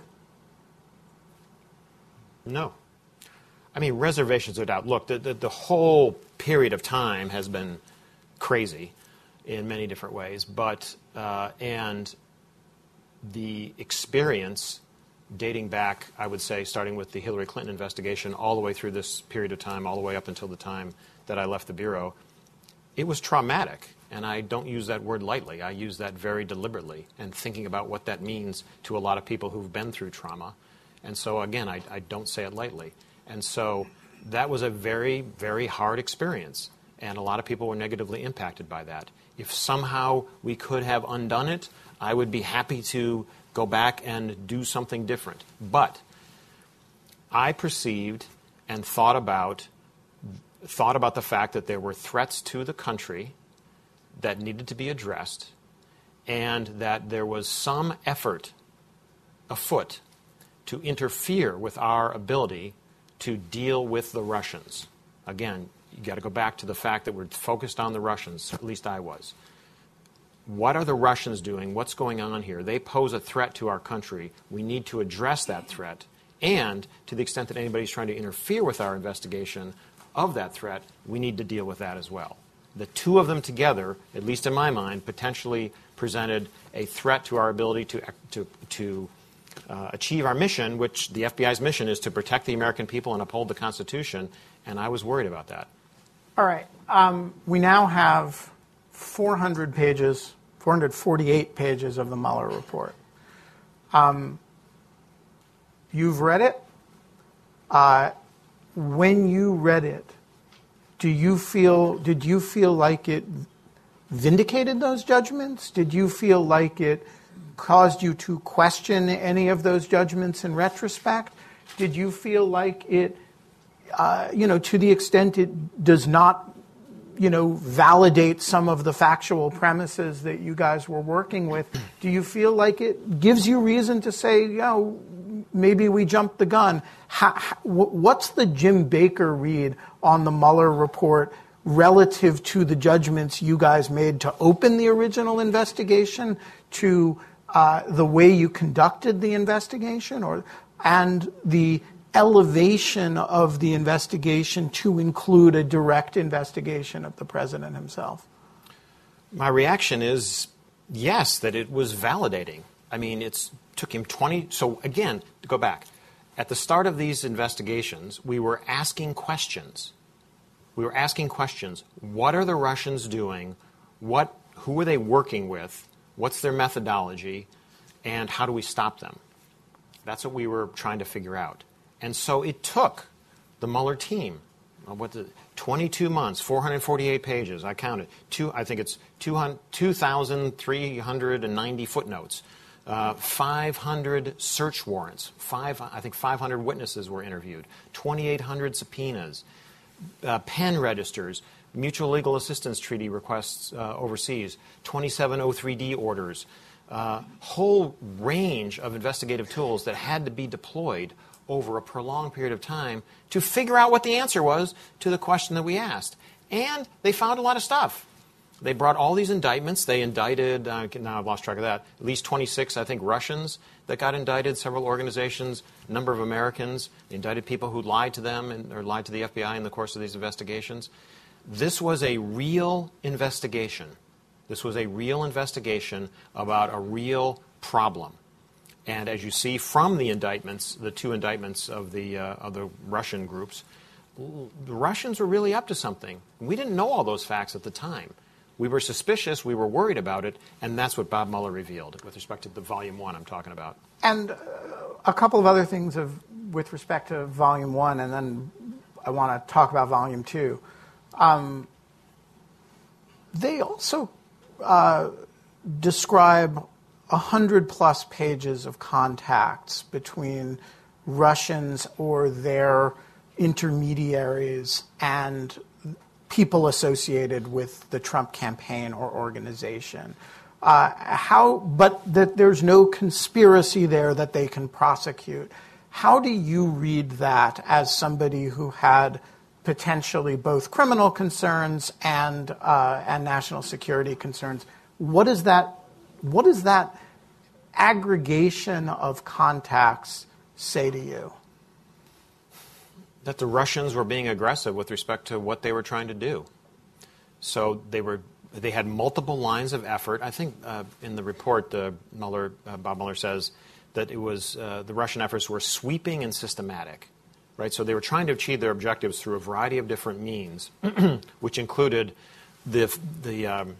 No. I mean, reservations or doubt. Look, the, the, the whole period of time has been crazy in many different ways, but uh, and the experience dating back, I would say, starting with the Hillary Clinton investigation all the way through this period of time, all the way up until the time that I left the Bureau, it was traumatic. And I don't use that word lightly. I use that very deliberately and thinking about what that means to a lot of people who've been through trauma. And so, again, I, I don't say it lightly. And so that was a very, very hard experience. and a lot of people were negatively impacted by that. If somehow we could have undone it, I would be happy to go back and do something different. But I perceived and thought about thought about the fact that there were threats to the country that needed to be addressed, and that there was some effort afoot to interfere with our ability to deal with the Russians. Again, you got to go back to the fact that we're focused on the Russians, at least I was. What are the Russians doing? What's going on here? They pose a threat to our country. We need to address that threat. And to the extent that anybody's trying to interfere with our investigation of that threat, we need to deal with that as well. The two of them together, at least in my mind, potentially presented a threat to our ability to, to, to uh, achieve our mission, which the F B I's mission is to protect the American people and uphold the Constitution, and I was worried about that. All right. Um, we now have four hundred pages, four hundred forty-eight pages of the Mueller report. Um, you've read it. Uh, when you read it, do you feel? Did you feel like it vindicated those judgments? Did you feel like it caused you to question any of those judgments in retrospect? Did you feel like it, uh, you know, to the extent it does not, you know, validate some of the factual premises that you guys were working with, do you feel like it gives you reason to say, you know, maybe we jumped the gun? How, how, what's the Jim Baker read on the Mueller report relative to the judgments you guys made to open the original investigation, to uh, the way you conducted the investigation, or and the elevation of the investigation to include a direct investigation of the president himself? My reaction is yes, that it was validating. I mean, it took him twenty. So again, to go back, at the start of these investigations, we were asking questions. We were asking questions. What are the Russians doing? What, who are they working with? What's their methodology? And how do we stop them? That's what we were trying to figure out. And so it took the Mueller team, uh, what the, twenty-two months, four hundred forty-eight pages. I counted. Two, I think it's two thousand three hundred ninety footnotes, uh, five hundred search warrants, five, I think five hundred witnesses were interviewed, twenty-eight hundred subpoenas, uh, pen registers, mutual legal assistance treaty requests uh, overseas, twenty-seven oh three D orders, uh, whole range of investigative tools that had to be deployed over a prolonged period of time to figure out what the answer was to the question that we asked. And they found a lot of stuff. They brought all these indictments. They indicted, uh, now I've lost track of that, at least twenty-six, I think, Russians that got indicted, several organizations, a number of Americans. They indicted people who lied to them and, or lied to the F B I in the course of these investigations. This was a real investigation. This was a real investigation about a real problem. And as you see from the indictments, the two indictments of the, uh, of the Russian groups, the Russians were really up to something. We didn't know all those facts at the time. We were suspicious, we were worried about it, and that's what Bob Mueller revealed with respect to the volume one I'm talking about. And uh, a couple of other things of, with respect to volume one, and then I want to talk about volume two. Um, they also uh, describe a hundred plus pages of contacts between Russians or their intermediaries and people associated with the Trump campaign or organization. Uh, how, but that there's no conspiracy there that they can prosecute. How do you read that as somebody who had potentially both criminal concerns and uh, and national security concerns? What is that? What does that aggregation of contacts say to you? That the Russians were being aggressive with respect to what they were trying to do. So they were they had multiple lines of effort. I think uh, in the report, uh, Mueller, uh, Bob Mueller says that it was uh, the Russian efforts were sweeping and systematic, right? So they were trying to achieve their objectives through a variety of different means, which included the the um,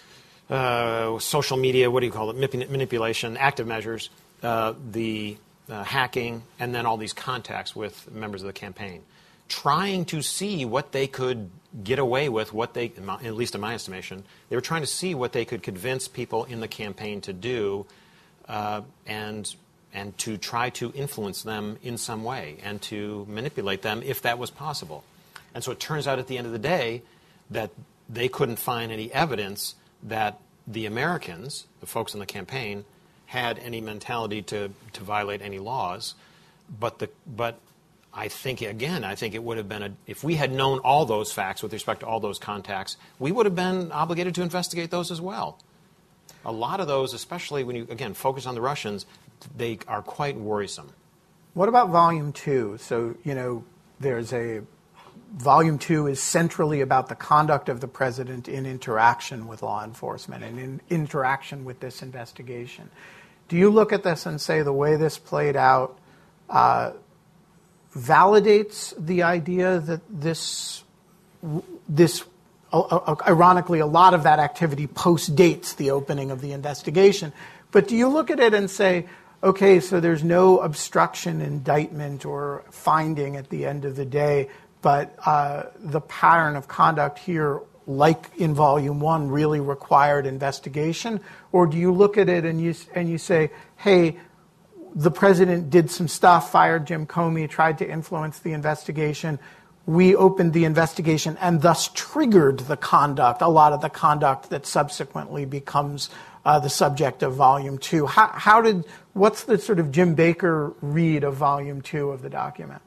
uh, social media, what do you call it, Manip- manipulation, active measures, uh, the uh, hacking, and then all these contacts with members of the campaign, trying to see what they could get away with what they, at least in my estimation, they were trying to see what they could convince people in the campaign to do, uh, and and to try to influence them in some way and to manipulate them if that was possible. And so it turns out at the end of the day that they couldn't find any evidence that the Americans, the folks in the campaign, had any mentality to, to violate any laws. But the but I think, again, I think it would have been, a, if we had known all those facts with respect to all those contacts, we would have been obligated to investigate those as well. A lot of those, especially when you, again, focus on the Russians, they are quite worrisome. What about Volume two? So, you know, there's a, Volume two is centrally about the conduct of the president in interaction with law enforcement and in interaction with this investigation. Do you look at this and say the way this played out uh, validates the idea that this, this uh, uh, ironically, a lot of that activity post-dates the opening of the investigation. But do you look at it and say, okay, so there's no obstruction, indictment, or finding at the end of the day, but uh, the pattern of conduct here, like in Volume one, really required investigation? Or do you look at it and you, and you say, hey, the president did some stuff, fired Jim Comey, tried to influence the investigation. We opened the investigation and thus triggered the conduct, a lot of the conduct that subsequently becomes uh, the subject of Volume two. How, how did, what's the sort of Jim Baker read of Volume two of the document?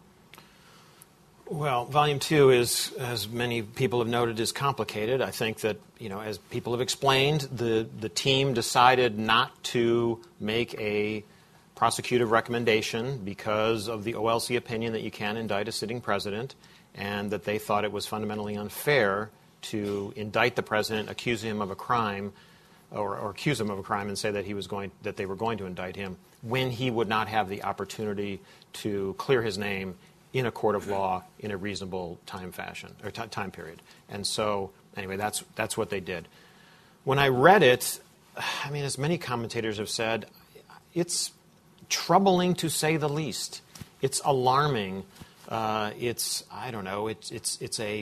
Well, Volume two is, as many people have noted, is complicated. I think that, you know, as people have explained, the, the team decided not to make a prosecutive recommendation because of the O L C opinion that you can indict a sitting president, and that they thought it was fundamentally unfair to indict the president, accuse him of a crime, or, or accuse him of a crime, and say that he was going, that they were going to indict him when he would not have the opportunity to clear his name in a court of law in a reasonable time fashion or t- time period. And so, anyway, that's that's what they did. When I read it, I mean, as many commentators have said, it's troubling to say the least. It's alarming. Uh, it's I don't know. It's it's it's a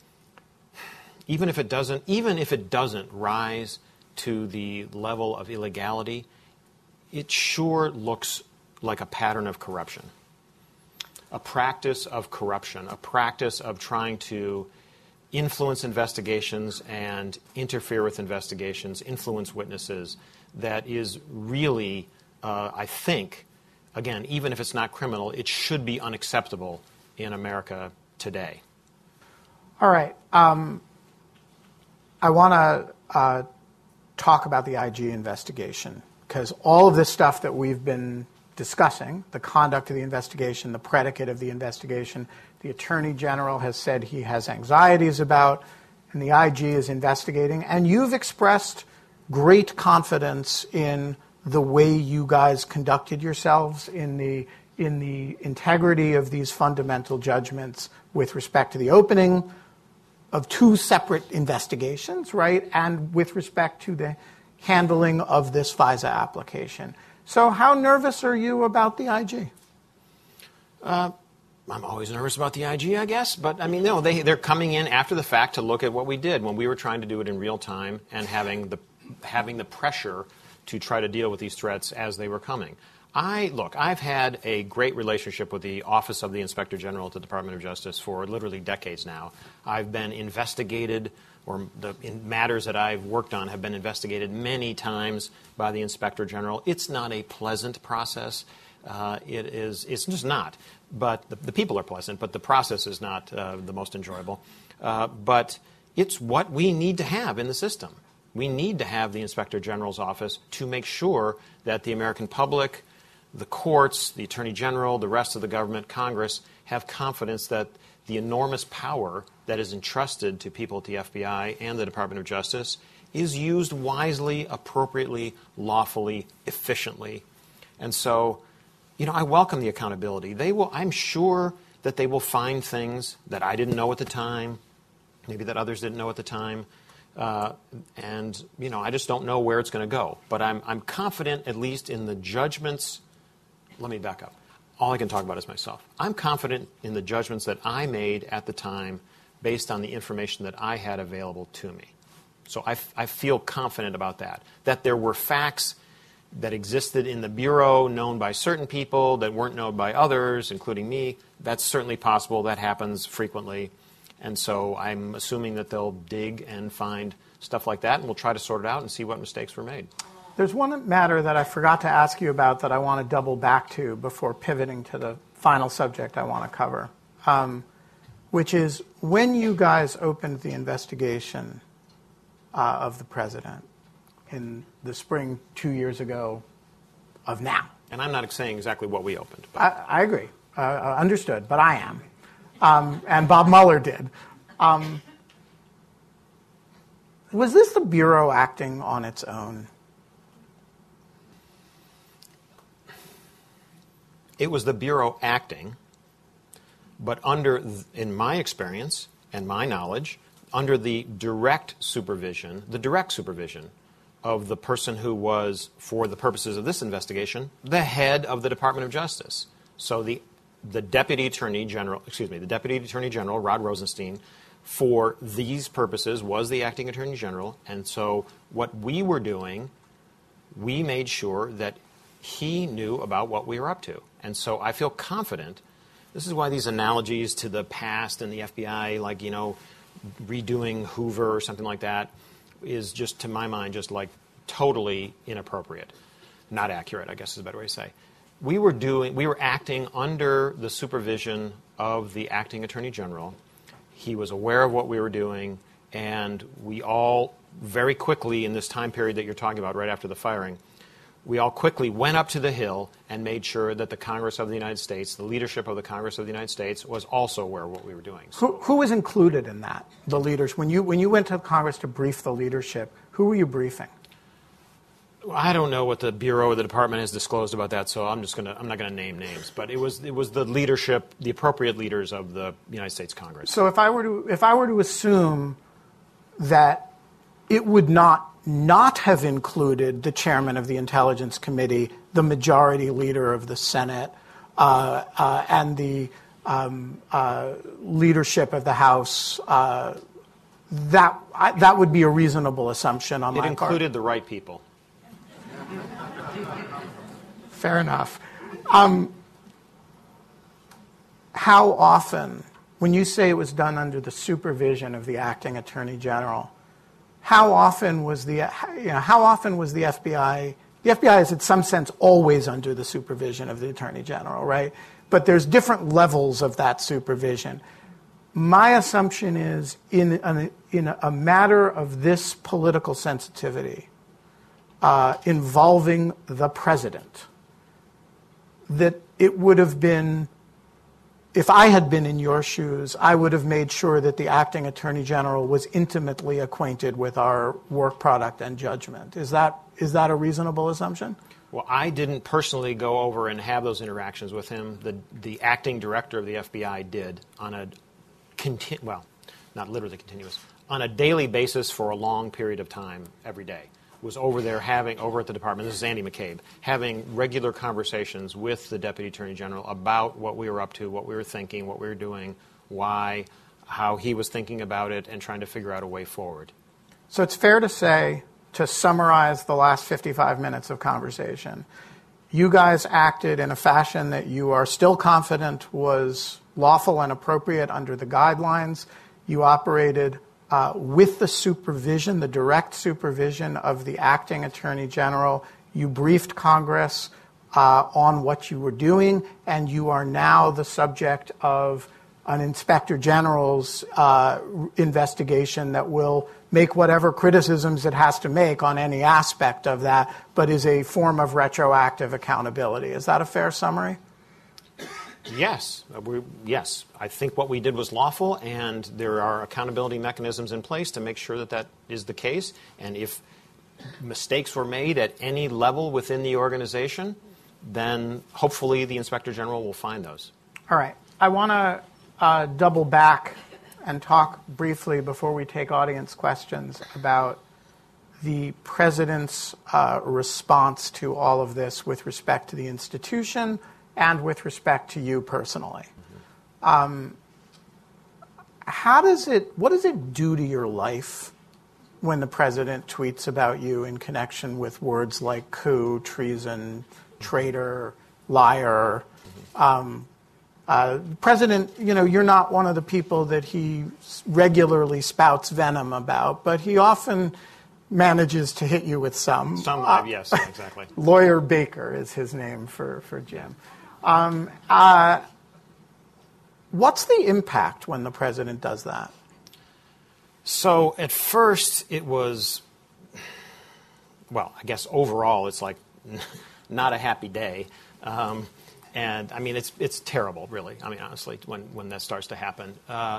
even if it doesn't even if it doesn't rise to the level of illegality, it sure looks like a pattern of corruption. A practice of corruption, a practice of trying to influence investigations and interfere with investigations, influence witnesses, that is really, uh, I think, again, even if it's not criminal, it should be unacceptable in America today. All right. Um, I want to uh, talk about the I G investigation, because all of this stuff that we've been discussing, the conduct of the investigation, the predicate of the investigation, the Attorney General has said he has anxieties about, and the I G is investigating. And you've expressed great confidence in the way you guys conducted yourselves, in the in the integrity of these fundamental judgments with respect to the opening of two separate investigations, right, and with respect to the handling of this FISA application. So how nervous are you about the I G? Uh, I'm always nervous about the I G, I guess. But, I mean, no, they, they're coming in after the fact to look at what we did when we were trying to do it in real time and having the having the pressure to try to deal with these threats as they were coming. I Look, I've had a great relationship with the Office of the Inspector General at the Department of Justice for literally decades now. I've been investigated, or the in matters that I've worked on have been investigated many times by the Inspector General. It's not a pleasant process. Uh, it is, it's just not. But the, the people are pleasant, but the process is not uh, the most enjoyable. Uh, but it's what we need to have in the system. We need to have the Inspector General's office to make sure that the American public, the courts, the Attorney General, the rest of the government, Congress, have confidence that the enormous power that is entrusted to people at the F B I and the Department of Justice is used wisely, appropriately, lawfully, efficiently. And so, you know, I welcome the accountability. They will, I'm sure that they will find things that I didn't know at the time, maybe that others didn't know at the time. Uh, and, you know, I just don't know where it's going to go. But I'm, I'm confident, at least in the judgments. Let me back up. All I can talk about is myself. I'm confident in the judgments that I made at the time based on the information that I had available to me. So I, f- I feel confident about that, that there were facts that existed in the Bureau known by certain people that weren't known by others, including me. That's certainly possible. That happens frequently. And so I'm assuming that they'll dig and find stuff like that, and we'll try to sort it out and see what mistakes were made. There's one matter that I forgot to ask you about that I want to double back to before pivoting to the final subject I want to cover, um, which is when you guys opened the investigation uh, of the president in the spring two years ago of now. And I'm not saying exactly what we opened. But. I, I agree. Uh, understood, but I am. Um, and Bob Mueller did. Um, was this the Bureau acting on its own? It was the Bureau acting, but under, in my experience and my knowledge, under the direct supervision, the direct supervision of the person who was, for the purposes of this investigation, the head of the Department of Justice. So the the Deputy Attorney General, excuse me, the Deputy Attorney General, Rod Rosenstein, for these purposes was the Acting Attorney General. And so what we were doing, we made sure that he knew about what we were up to. And so I feel confident. This is why these analogies to the past and the F B I, like, you know, redoing Hoover or something like that, is just, to my mind, just like totally inappropriate. Not accurate, I guess is a better way to say. We were doing, we were acting under the supervision of the Acting Attorney General. He was aware of what we were doing, and we all very quickly, in this time period that you're talking about, right after the firing, we all quickly went up to the Hill and made sure that the Congress of the United States, the leadership of the Congress of the United States, was also aware of what we were doing. So, who, who was included in that, the leaders? When you, when you went to Congress to brief the leadership, who were you briefing? I don't know what the Bureau or the Department has disclosed about that, so I'm just going to, I'm not going to name names. But it was, it was the leadership, the appropriate leaders of the United States Congress. So if I were to, if I were to assume that it would not not have included the chairman of the Intelligence Committee, the majority leader of the Senate, uh, uh, and the um, uh, leadership of the House, uh, that I, that would be a reasonable assumption on it my part. It included the right people. Fair enough. Um, how often, when you say it was done under the supervision of the Acting Attorney General, how often was the you know, how often was the F B I? The F B I is, in some sense, always under the supervision of the Attorney General, right? But there's different levels of that supervision. My assumption is, in a, in a matter of this political sensitivity uh, involving the president, that it would have been, if I had been in your shoes, I would have made sure that the Acting Attorney General was intimately acquainted with our work product and judgment. Is that is that a reasonable assumption? Well, I didn't personally go over and have those interactions with him. The the acting director of the F B I did on a conti- well, not literally continuous, on a daily basis for a long period of time every day. Was over there having, over at the department, this is Andy McCabe, having regular conversations with the Deputy Attorney General about what we were up to, what we were thinking, what we were doing, why, how he was thinking about it, and trying to figure out a way forward. So it's fair to say, to summarize the last fifty-five minutes of conversation, you guys acted in a fashion that you are still confident was lawful and appropriate under the guidelines. You operated Uh, with the supervision, the direct supervision of the Acting Attorney General. You briefed Congress uh, on what you were doing, and you are now the subject of an Inspector General's uh, investigation that will make whatever criticisms it has to make on any aspect of that, but is a form of retroactive accountability. Is that a fair summary? Yes. We, yes. I think what we did was lawful, and there are accountability mechanisms in place to make sure that that is the case. And if mistakes were made at any level within the organization, then hopefully the Inspector General will find those. All right. I want to uh, double back and talk briefly before we take audience questions about the President's uh, response to all of this with respect to the institution and with respect to you personally. Um, how does it, what does it do to your life when the president tweets about you in connection with words like coup, treason, traitor, liar? Um, uh, President, you know, you're not one of the people that he regularly spouts venom about, but he often manages to hit you with some. Some, uh, yes, exactly. Lawyer Baker is his name for, for Jim. Um, uh, what's the impact when the president does that? So at first it was, well, I guess overall it's like not a happy day. Um, and I mean, it's it's terrible, really. I mean, honestly, when, when that starts to happen. Uh,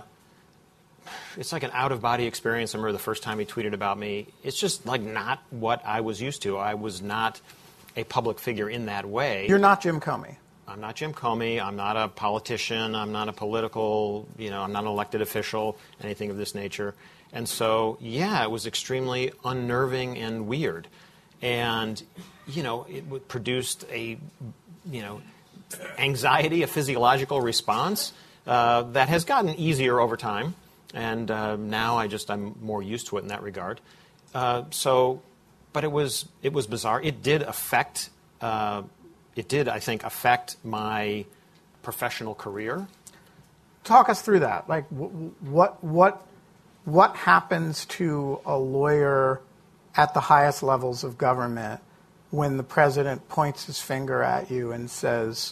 it's like an out-of-body experience. I remember the first time he tweeted about me. It's just like not what I was used to. I was not a public figure in that way. You're not Jim Comey. I'm not Jim Comey. I'm not a politician. I'm not a political, you know, I'm not an elected official, anything of this nature. And so, yeah, it was extremely unnerving and weird. And, you know, it produced a, you know, anxiety, a physiological response uh, that has gotten easier over time. And uh, now I just, I'm more used to it in that regard. Uh, so, but it was, it was bizarre. It did affect, uh, it did, I think, affect my professional career. Talk us through that. Like, what, what, what happens to a lawyer at the highest levels of government when the president points his finger at you and says,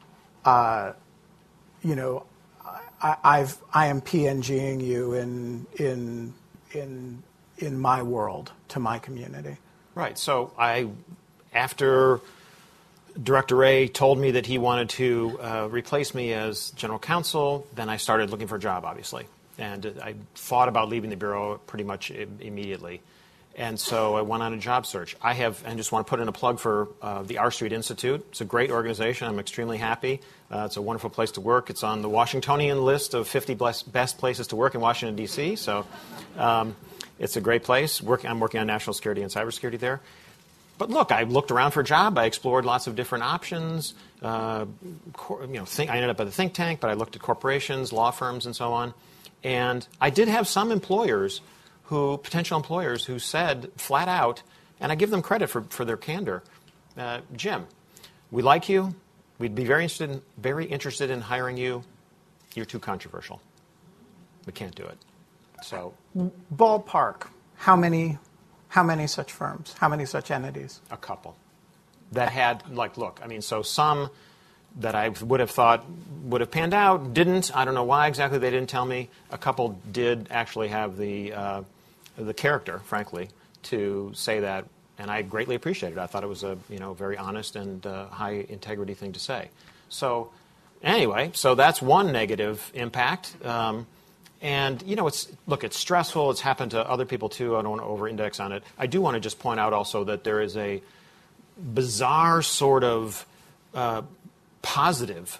uh, you know, I, I've I am P N G-ing you in in in in my world to my community. Right. So I, after Director Wray told me that he wanted to uh, replace me as general counsel, then I started looking for a job, obviously, and I thought about leaving the bureau pretty much im- immediately. And so I went on a job search. I have, and just want to put in a plug for uh, the R Street Institute. It's a great organization. I'm extremely happy. Uh, it's a wonderful place to work. It's on the Washingtonian list of fifty best places to work in Washington, D C. So um, it's a great place. Work, I'm working on national security and cybersecurity there. But look, I looked around for a job. I explored lots of different options. Uh, cor- you know, think, I ended up at a think tank, but I looked at corporations, law firms, and so on. And I did have some employers who, potential employers who said flat out, and I give them credit for, for their candor, uh, Jim, we like you. We'd be very interested in, very interested in hiring you. You're too controversial. We can't do it. So, ballpark, how many, how many such firms? How many such entities? A couple that had, like, look, I mean, so some that I would have thought would have panned out didn't. I don't know why exactly they didn't tell me. A couple did actually have the uh, the character, frankly, to say that, and I greatly appreciated it. I thought it was a you know very honest and uh, high integrity thing to say. So anyway, so that's one negative impact. Um, and you know, it's look, it's stressful. It's happened to other people too. I don't want to over-index on it. I do want to just point out also that there is a bizarre sort of uh, positive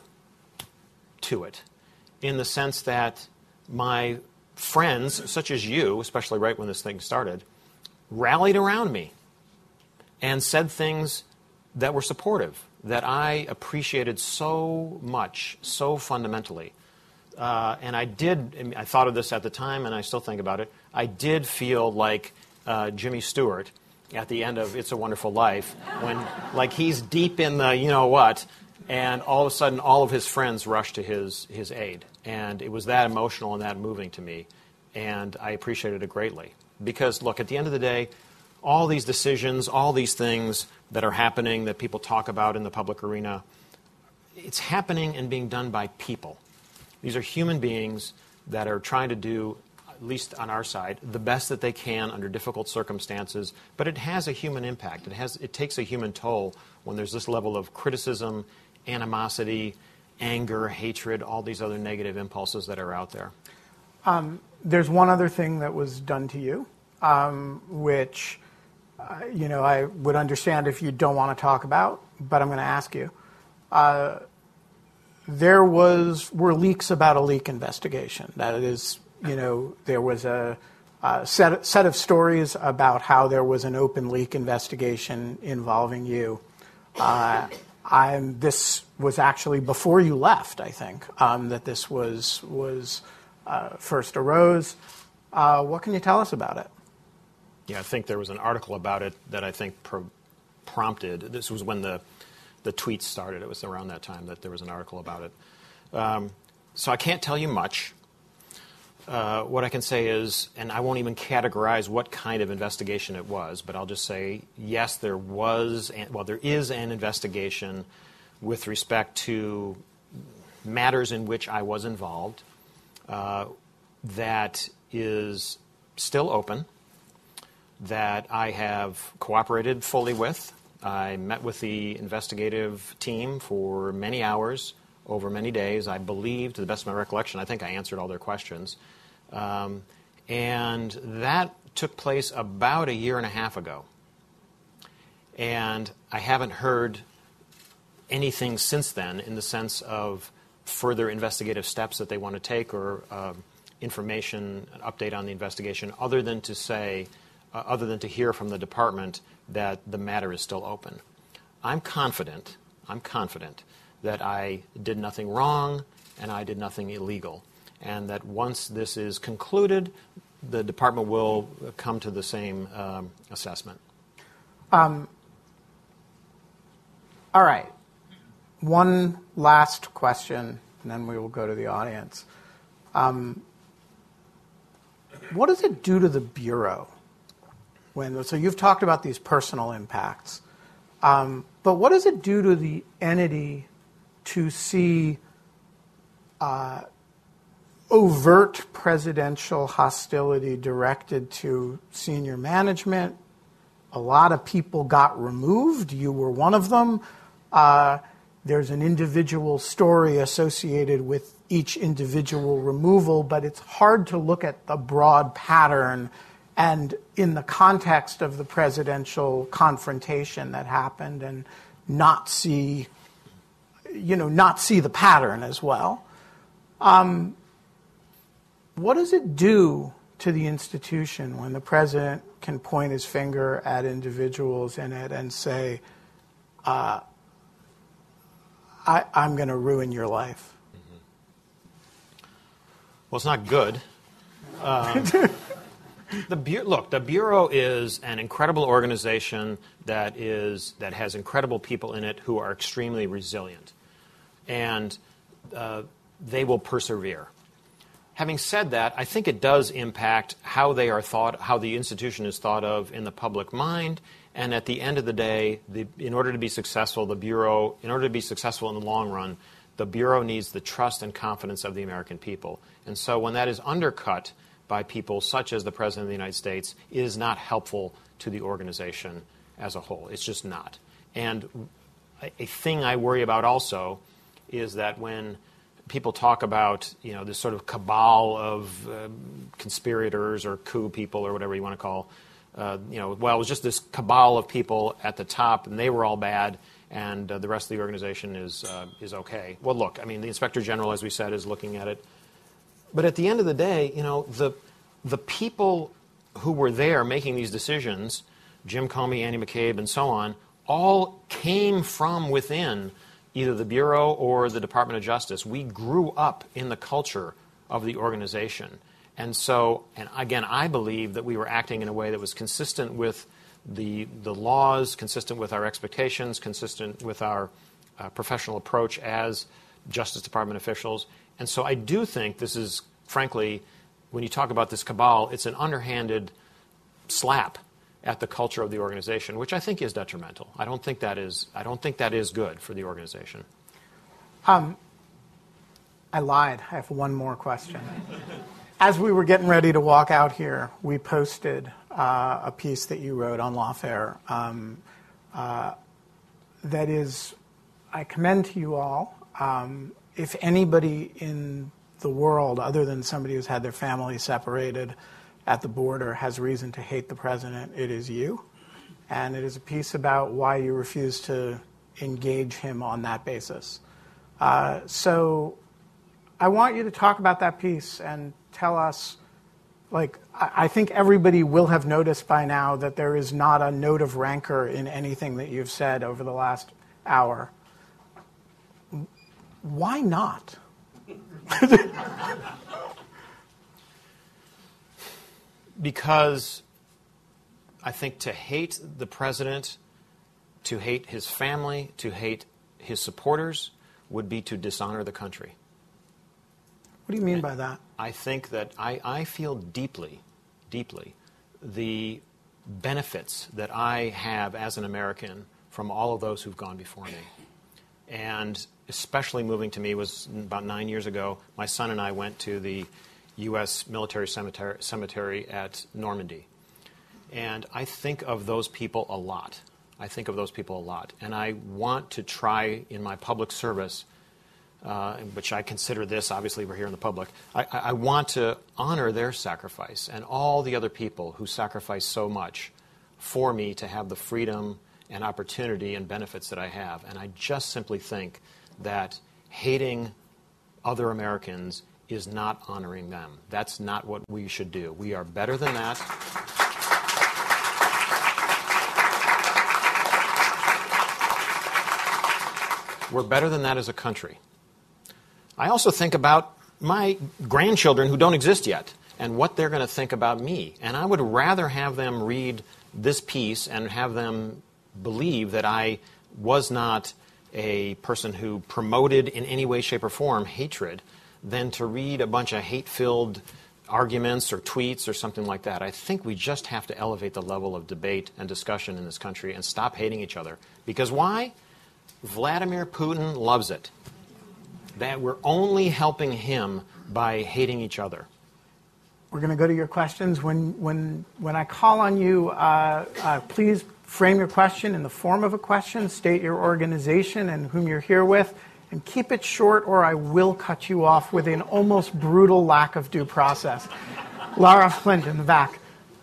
to it, in the sense that my friends, such as you, especially right when this thing started, rallied around me and said things that were supportive, that I appreciated so much, so fundamentally. Uh, and I did, I, mean, I thought of this at the time, and I still think about it, I did feel like uh, Jimmy Stewart at the end of It's a Wonderful Life, when like he's deep in the you-know-what, and all of a sudden, all of his friends rushed to his, his aid. And it was that emotional and that moving to me. And I appreciated it greatly. Because, look, at the end of the day, all these decisions, all these things that are happening that people talk about in the public arena, it's happening and being done by people. These are human beings that are trying to do, at least on our side, the best that they can under difficult circumstances. But it has a human impact. It has, it takes a human toll when there's this level of criticism, animosity, anger, hatred, all these other negative impulses that are out there. Um, there's one other thing that was done to you, um, which, uh, you know, I would understand if you don't want to talk about, but I'm going to ask you. Uh, there was were leaks about a leak investigation. That is, you know, there was a, a set, set of stories about how there was an open leak investigation involving you. Uh, I'm, this was actually before you left, I think, um, that this was was uh, first arose. Uh, what can you tell us about it? Yeah, I think there was an article about it that I think pro- prompted. This was when the the tweets started. It was around that time that there was an article about it. Um, so I can't tell you much. Uh, what I can say is, and I won't even categorize what kind of investigation it was, but I'll just say, yes, there was, an, well, there is an investigation with respect to matters in which I was involved uh, that is still open, that I have cooperated fully with. I met with the investigative team for many hours, over many days. I believe, to the best of my recollection, I think I answered all their questions. Um, and that took place about a year and a half ago. And I haven't heard anything since then in the sense of further investigative steps that they want to take or uh, information, an update on the investigation, other than to say, uh, other than to hear from the department that the matter is still open. I'm confident, I'm confident that I did nothing wrong and I did nothing illegal, and that once this is concluded, the department will come to the same um, assessment. Um, all right. One last question, and then we will go to the audience. Um, what does it do to the Bureau? When, so you've talked about these personal impacts, um, but what does it do to the entity to see uh, overt presidential hostility directed to senior management? A lot of people got removed. You were one of them. Uh, there's an individual story associated with each individual removal, but it's hard to look at the broad pattern and in the context of the presidential confrontation that happened and not see, you know, not see the pattern as well. Um, what does it do to the institution when the president can point his finger at individuals in it and say, uh, I, I'm going to ruin your life? Mm-hmm. Well, it's not good. Um, the Bu- look, the Bureau is an incredible organization that is that has incredible people in it who are extremely resilient, and uh, they will persevere. Having said that, I think it does impact how they are thought, how the institution is thought of in the public mind. And at the end of the day, the, in order to be successful, the Bureau, in order to be successful in the long run, the Bureau needs the trust and confidence of the American people. And so when that is undercut by people such as the President of the United States, it is not helpful to the organization as a whole. It's just not. And a, a thing I worry about also is that when people talk about, you know, this sort of cabal of uh, conspirators or coup people or whatever you want to call, uh, you know, well, it was just this cabal of people at the top, and they were all bad, and uh, the rest of the organization is uh, is okay. Well, look, I mean, the Inspector General, as we said, is looking at it. But at the end of the day, you know, the the people who were there making these decisions, Jim Comey, Andy McCabe, and so on, all came from within either the Bureau or the Department of Justice. We grew up in the culture of the organization. And so, and again, I believe that we were acting in a way that was consistent with the the laws, consistent with our expectations, consistent with our uh, professional approach as Justice Department officials. And so I do think this is, frankly, when you talk about this cabal, it's an underhanded slap at the culture of the organization, which I think is detrimental. I don't think that is. I don't think that is good for the organization. Um, I lied. I have one more question. As we were getting ready to walk out here, we posted uh, a piece that you wrote on Lawfare. Um, uh, that is, I commend to you all. Um, if anybody in the world, other than somebody who's had their family separated at the border, has reason to hate the president, it is you. And it is a piece about why you refuse to engage him on that basis. Uh, so I want you to talk about that piece and tell us, like, I, I think everybody will have noticed by now that there is not a note of rancor in anything that you've said over the last hour. Why not? Because I think to hate the president, to hate his family, to hate his supporters would be to dishonor the country. What do you mean by that? I think that I, I feel deeply, deeply the benefits that I have as an American from all of those who've gone before me. And especially moving to me was about nine years ago. My son and I went to the U S military cemetery, cemetery at Normandy. And I think of those people a lot. I think of those people a lot. And I want to try in my public service, uh, which I consider this, obviously we're here in the public, I, I want to honor their sacrifice and all the other people who sacrificed so much for me to have the freedom and opportunity and benefits that I have. And I just simply think that hating other Americans is not honoring them. That's not what we should do. We are better than that. We're better than that as a country. I also think about my grandchildren who don't exist yet and what they're going to think about me. And I would rather have them read this piece and have them believe that I was not a person who promoted in any way, shape, or form hatred than to read a bunch of hate-filled arguments or tweets or something like that. I think we just have to elevate the level of debate and discussion in this country and stop hating each other. Because why? Vladimir Putin loves it. That we're only helping him by hating each other. We're going to go to your questions. When, when, when I call on you, uh, uh, please frame your question in the form of a question, state your organization and whom you're here with, and keep it short or I will cut you off with an almost brutal lack of due process. Lara Flint in the back.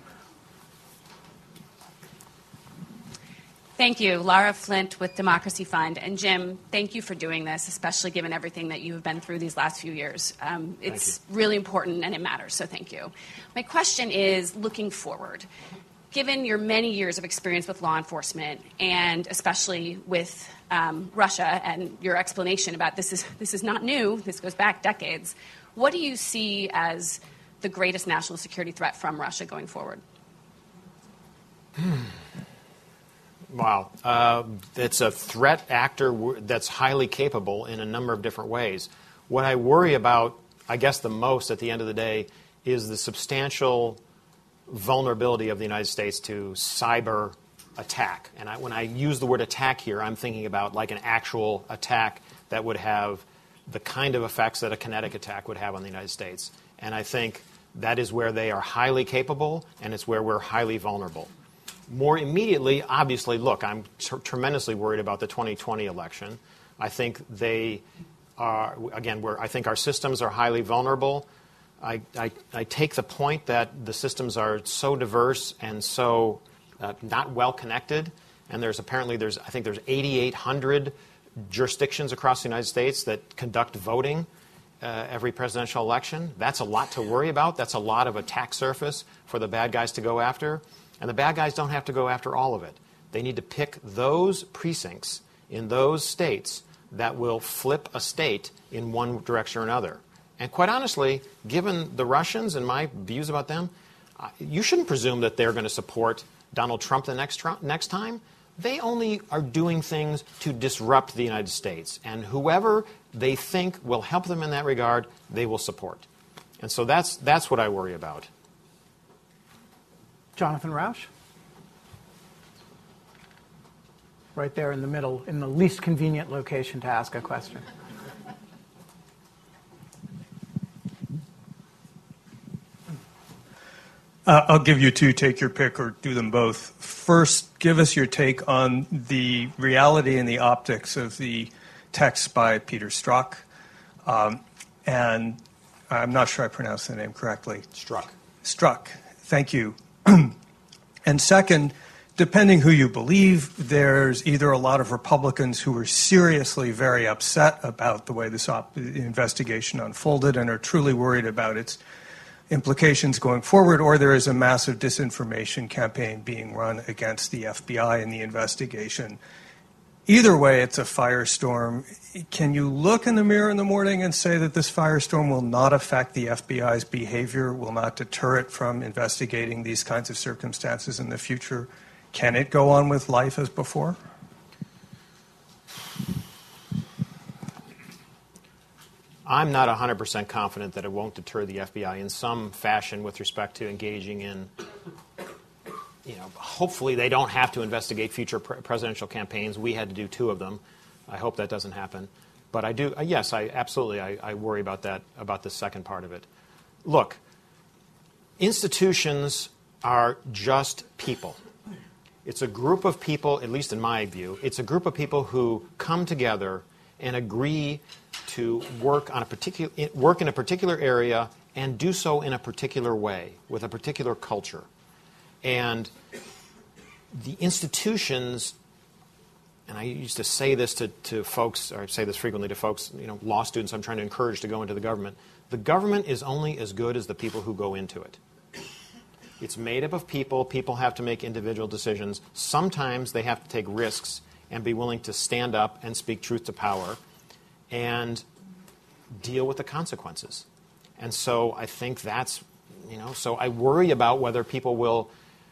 Thank you. Lara Flint with Democracy Fund. And Jim, thank you for doing this, especially given everything that you have been through these last few years. Um, it's really important and it matters, so thank you. My question is looking forward. Given your many years of experience with law enforcement and especially with um, Russia and your explanation about this is, this is not new, this goes back decades, what do you see as the greatest national security threat from Russia going forward? Hmm. Wow. Uh, it's a threat actor that's highly capable in a number of different ways. What I worry about, I guess the most at the end of the day, is the substantial vulnerability of the United States to cyber attack. And I, when I use the word attack here, I'm thinking about like an actual attack that would have the kind of effects that a kinetic attack would have on the United States. And I think that is where they are highly capable, and it's where we're highly vulnerable. More immediately, obviously, look, I'm t- tremendously worried about the twenty twenty election. I think they are, again, we're, I think our systems are highly vulnerable. I, I, I take the point that the systems are so diverse and so uh, not well connected. And there's apparently, there's I think there's eighty-eight hundred jurisdictions across the United States that conduct voting uh, every presidential election. That's a lot to worry about. That's a lot of attack surface for the bad guys to go after. And the bad guys don't have to go after all of it. They need to pick those precincts in those states that will flip a state in one direction or another. And quite honestly, given the Russians and my views about them, uh, you shouldn't presume that they're going to support Donald Trump the next, tr- next time. They only are doing things to disrupt the United States. And whoever they think will help them in that regard, they will support. And so that's, that's what I worry about. Jonathan Rauch. Right there in the middle, in the least convenient location to ask a question. Uh, I'll give you two, take your pick, or do them both. First, give us your take on the reality and the optics of the text by Peter Strzok. Um, and I'm not sure I pronounced the name correctly. Strzok. Strzok. Thank you. And second, depending who you believe, there's either a lot of Republicans who are seriously very upset about the way this op- investigation unfolded and are truly worried about its implications going forward, or there is a massive disinformation campaign being run against the F B I and the investigation. either way, it's a firestorm. Can you look in the mirror in the morning and say that this firestorm will not affect the F B I's behavior, will not deter it from investigating these kinds of circumstances in the future? Can it go on with life as before? I'm not one hundred percent confident that it won't deter the F B I in some fashion with respect to engaging in, you know, hopefully they don't have to investigate future pre- presidential campaigns. We had to do two of them. I hope that doesn't happen. But I do, uh, yes, I absolutely, I, I worry about that, about the second part of it. Look, institutions are just people. It's a group of people, at least in my view, it's a group of people who come together and agree to work on a particular work in a particular area and do so in a particular way with a particular culture. And the institutions, and I used to say this to, to folks, or I say this frequently to folks, you know, law students I'm trying to encourage to go into the government. The government is only as good as the people who go into it. It's made up of people. People have to make individual decisions. Sometimes they have to take risks and be willing to stand up and speak truth to power and deal with the consequences. And so I think that's, you know, so I worry about whether people will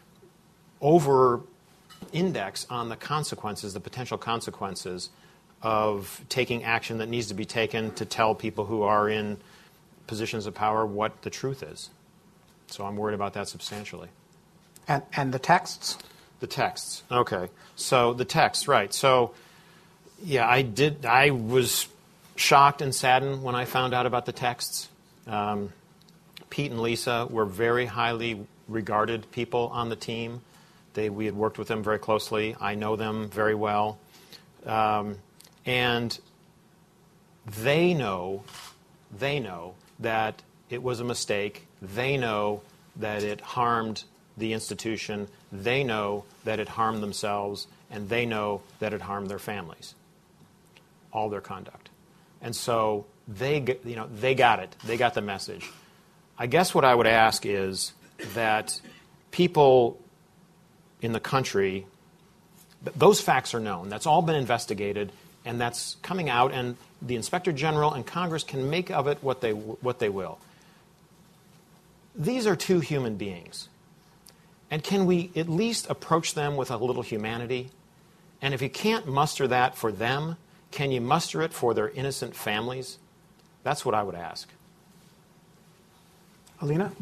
over-index on the consequences, the potential consequences of taking action that needs to be taken to tell people who are in positions of power what the truth is. So I'm worried about that substantially. And, and the texts? The texts. Okay. So the texts, right. So, yeah, I did. I was shocked and saddened when I found out about the texts. Um, Pete and Lisa were very highly regarded people on the team. They, we had worked with them very closely. I know them very well. Um, and they know, they know that it was a mistake. They know that it harmed the institution. They know that it harmed themselves, and they know that it harmed their families, all their conduct. And so they, you know, they got it. They got the message. I guess what I would ask is that people in the country, those facts are known. That's all been investigated, and that's coming out, and the Inspector General and Congress can make of it what they what they will. These are two human beings. And can we at least approach them with a little humanity? And if you can't muster that for them, can you muster it for their innocent families? That's what I would ask. Alina?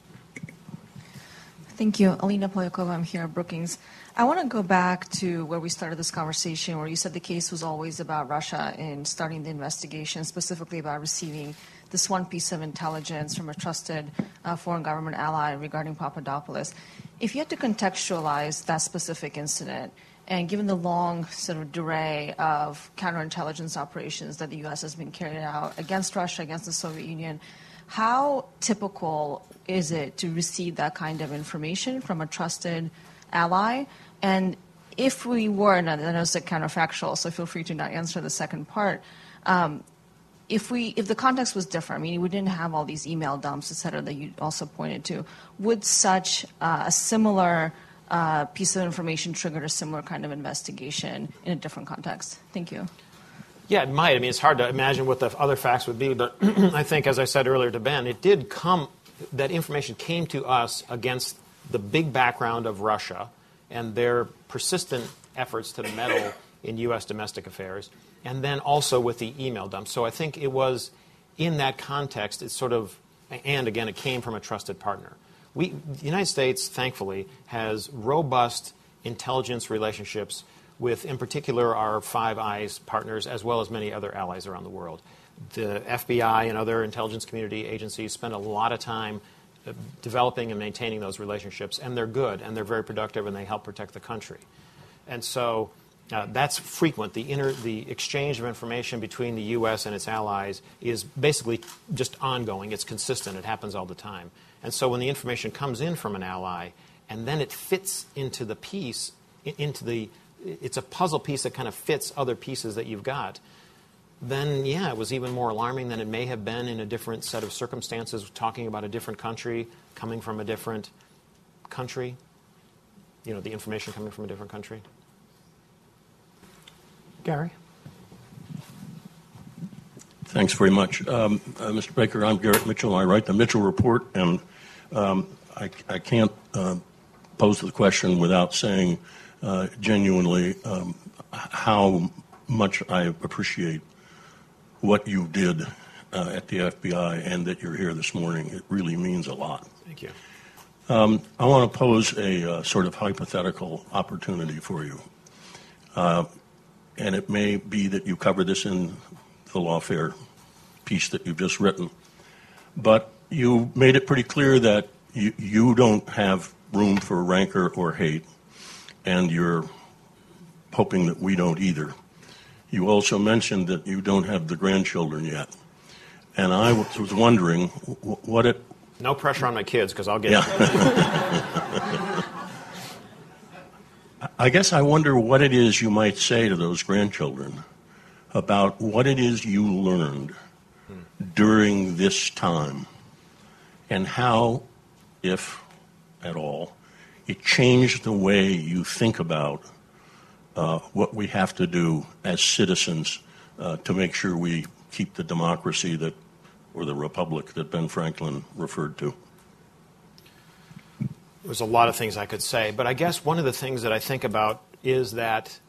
Thank you. Alina Polyakova, I'm here at Brookings. I want to go back to where we started this conversation, where you said the case was always about Russia in starting the investigation, specifically about receiving this one piece of intelligence from a trusted uh, foreign government ally regarding Papadopoulos. If you had to contextualize that specific incident, and given the long sort of array of counterintelligence operations that the U S has been carrying out against Russia, against the Soviet Union, how typical is it to receive that kind of information from a trusted ally? And if we were, and I know it's a counterfactual, so feel free to not answer the second part, um, if we, if the context was different, I mean, we didn't have all these email dumps, et cetera, that you also pointed to, would such uh, a similar uh, piece of information trigger a similar kind of investigation in a different context? Thank you. Yeah, it might. I mean, it's hard to imagine what the other facts would be, but I think, as I said earlier to Ben, it did come, that information came to us against the big background of Russia and their persistent efforts to meddle in U S domestic affairs, and then also with the email dump. So I think it was in that context, it's sort of, and again, it came from a trusted partner. We, the United States, thankfully, has robust intelligence relationships with, in particular, our Five Eyes partners, as well as many other allies around the world. The F B I and other intelligence community agencies spend a lot of time uh, developing and maintaining those relationships, and they're good, and they're very productive, and they help protect the country. And so uh, that's frequent. The, inter, the exchange of information between the U S and its allies is basically just ongoing. It's consistent. It happens all the time. And so when the information comes in from an ally, and then it fits into the piece, into the it's a puzzle piece that kind of fits other pieces that you've got, then, yeah, it was even more alarming than it may have been in a different set of circumstances, talking about a different country, coming from a different country, you know, the information coming from a different country. Gary? Thanks very much. Um, uh, Mister Baker, I'm Garrett Mitchell. I write the Mitchell Report, and um, I, I can't uh, pose the question without saying uh, genuinely um, how much I appreciate what you did uh, at the F B I and that you're here this morning. It really means a lot. Thank you. Um, I want to pose a uh, sort of hypothetical opportunity for you. Uh, and it may be that you cover this in the lawfare piece that you've just written. But you made it pretty clear that you, you don't have room for rancor or hate, and you're hoping that we don't either. You also mentioned that you don't have the grandchildren yet. And I was wondering what it... No pressure on my kids, because I'll get yeah. it. I guess I wonder what it is you might say to those grandchildren about what it is you learned during this time and how, if at all, it changed the way you think about uh, what we have to do as citizens uh, to make sure we keep the democracy that, or the republic that Ben Franklin referred to. There's a lot of things I could say, but I guess one of the things that I think about is that,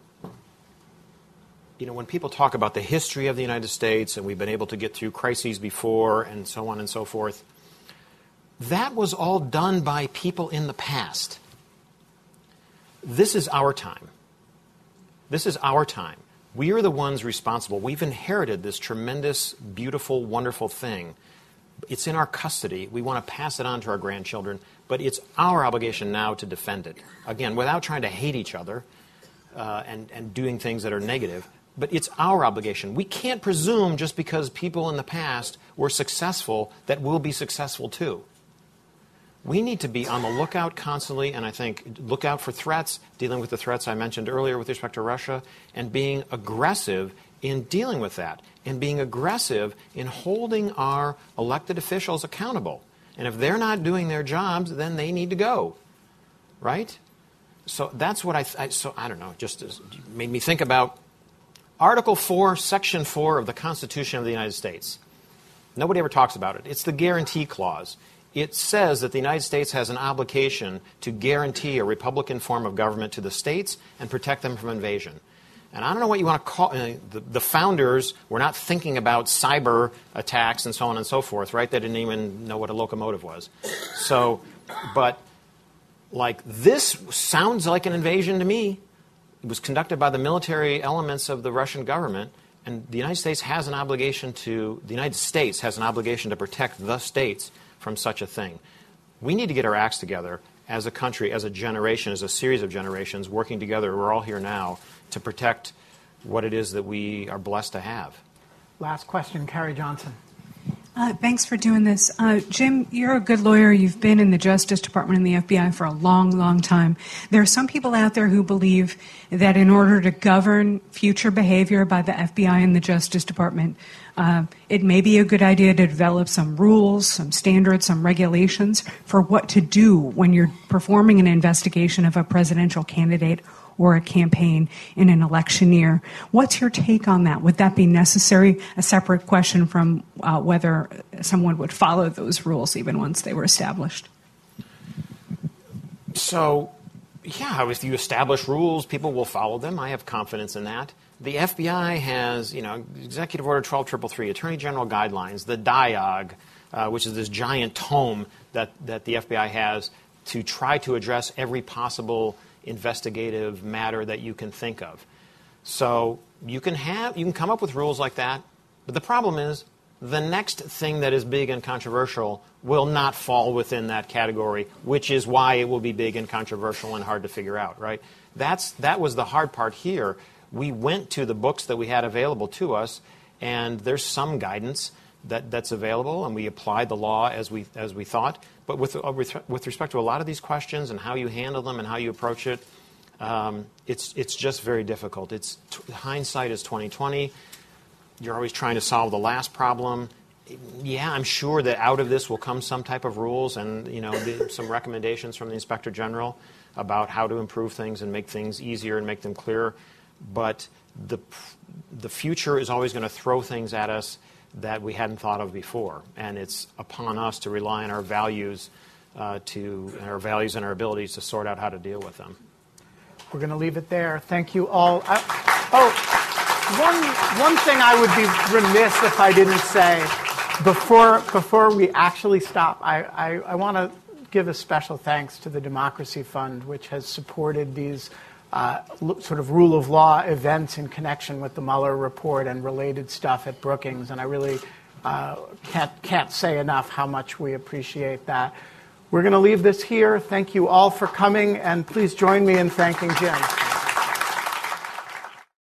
you know, when people talk about the history of the United States and we've been able to get through crises before and so on and so forth, that was all done by people in the past. This is our time. This is our time. We are the ones responsible. We've inherited this tremendous, beautiful, wonderful thing. It's in our custody. We want to pass it on to our grandchildren, but it's our obligation now to defend it. Again, without trying to hate each other uh, and, and doing things that are negative, but it's our obligation. We can't presume just because people in the past were successful that we'll be successful too. We need to be on the lookout constantly, and I think look out for threats, dealing with the threats I mentioned earlier with respect to Russia, and being aggressive in dealing with that, and being aggressive in holding our elected officials accountable. And if they're not doing their jobs, then they need to go, right? So that's what I, th- I so I don't know, just as, made me think about Article four, Section four of the Constitution of the United States. Nobody ever talks about it. It's the guarantee clause. It says that the United States has an obligation to guarantee a Republican form of government to the states and protect them from invasion. And I don't know what you want to call uh, the, the founders were not thinking about cyber attacks and so on and so forth, right? They didn't even know what a locomotive was. So, but like this sounds like an invasion to me. It was conducted by the military elements of the Russian government, and the United States has an obligation to the United States has an obligation to protect the states from such a thing. We need to get our acts together as a country, as a generation, as a series of generations working together. We're all here now to protect what it is that we are blessed to have. Last question, Carrie Johnson. Uh, thanks for doing this. Uh, Jim, you're a good lawyer. You've been in the Justice Department and the F B I for a long, long time. There are some people out there who believe that in order to govern future behavior by the F B I and the Justice Department, uh, it may be a good idea to develop some rules, some standards, some regulations for what to do when you're performing an investigation of a presidential candidate or a campaign in an election year. What's your take on that? Would that be necessary? A separate question from uh, whether someone would follow those rules even once they were established. So, yeah, if you establish rules, people will follow them. I have confidence in that. The F B I has, you know, Executive Order twelve thirty-three, Attorney General Guidelines, the D I O G, uh, which is this giant tome that, that the F B I has to try to address every possible investigative matter that you can think of. So you can have you can come up with rules like that, but the problem is the next thing that is big and controversial will not fall within that category, which is why it will be big and controversial and hard to figure out, right? That's that was the hard part here. We went to the books that we had available to us, and there's some guidance that, that's available, and we applied the law as we as we thought. But with, uh, with respect to a lot of these questions and how you handle them and how you approach it, um, it's it's just very difficult. It's t- hindsight is twenty twenty. You're always trying to solve the last problem. Yeah, I'm sure that out of this will come some type of rules and you know the, some recommendations from the Inspector General about how to improve things and make things easier and make them clearer. but the the future is always going to throw things at us that we hadn't thought of before, and it's upon us to rely on our values, uh, to our values and our abilities to sort out how to deal with them. We're going to leave it there. Thank you all. I, oh, one one thing I would be remiss if I didn't say before before we actually stop. I I, I want to give a special thanks to the Democracy Fund, which has supported these uh, sort of rule of law events in connection with the Mueller report and related stuff at Brookings, and I really uh, can't can't say enough how much we appreciate that. We're going to leave this here. Thank you all for coming, and please join me in thanking Jim.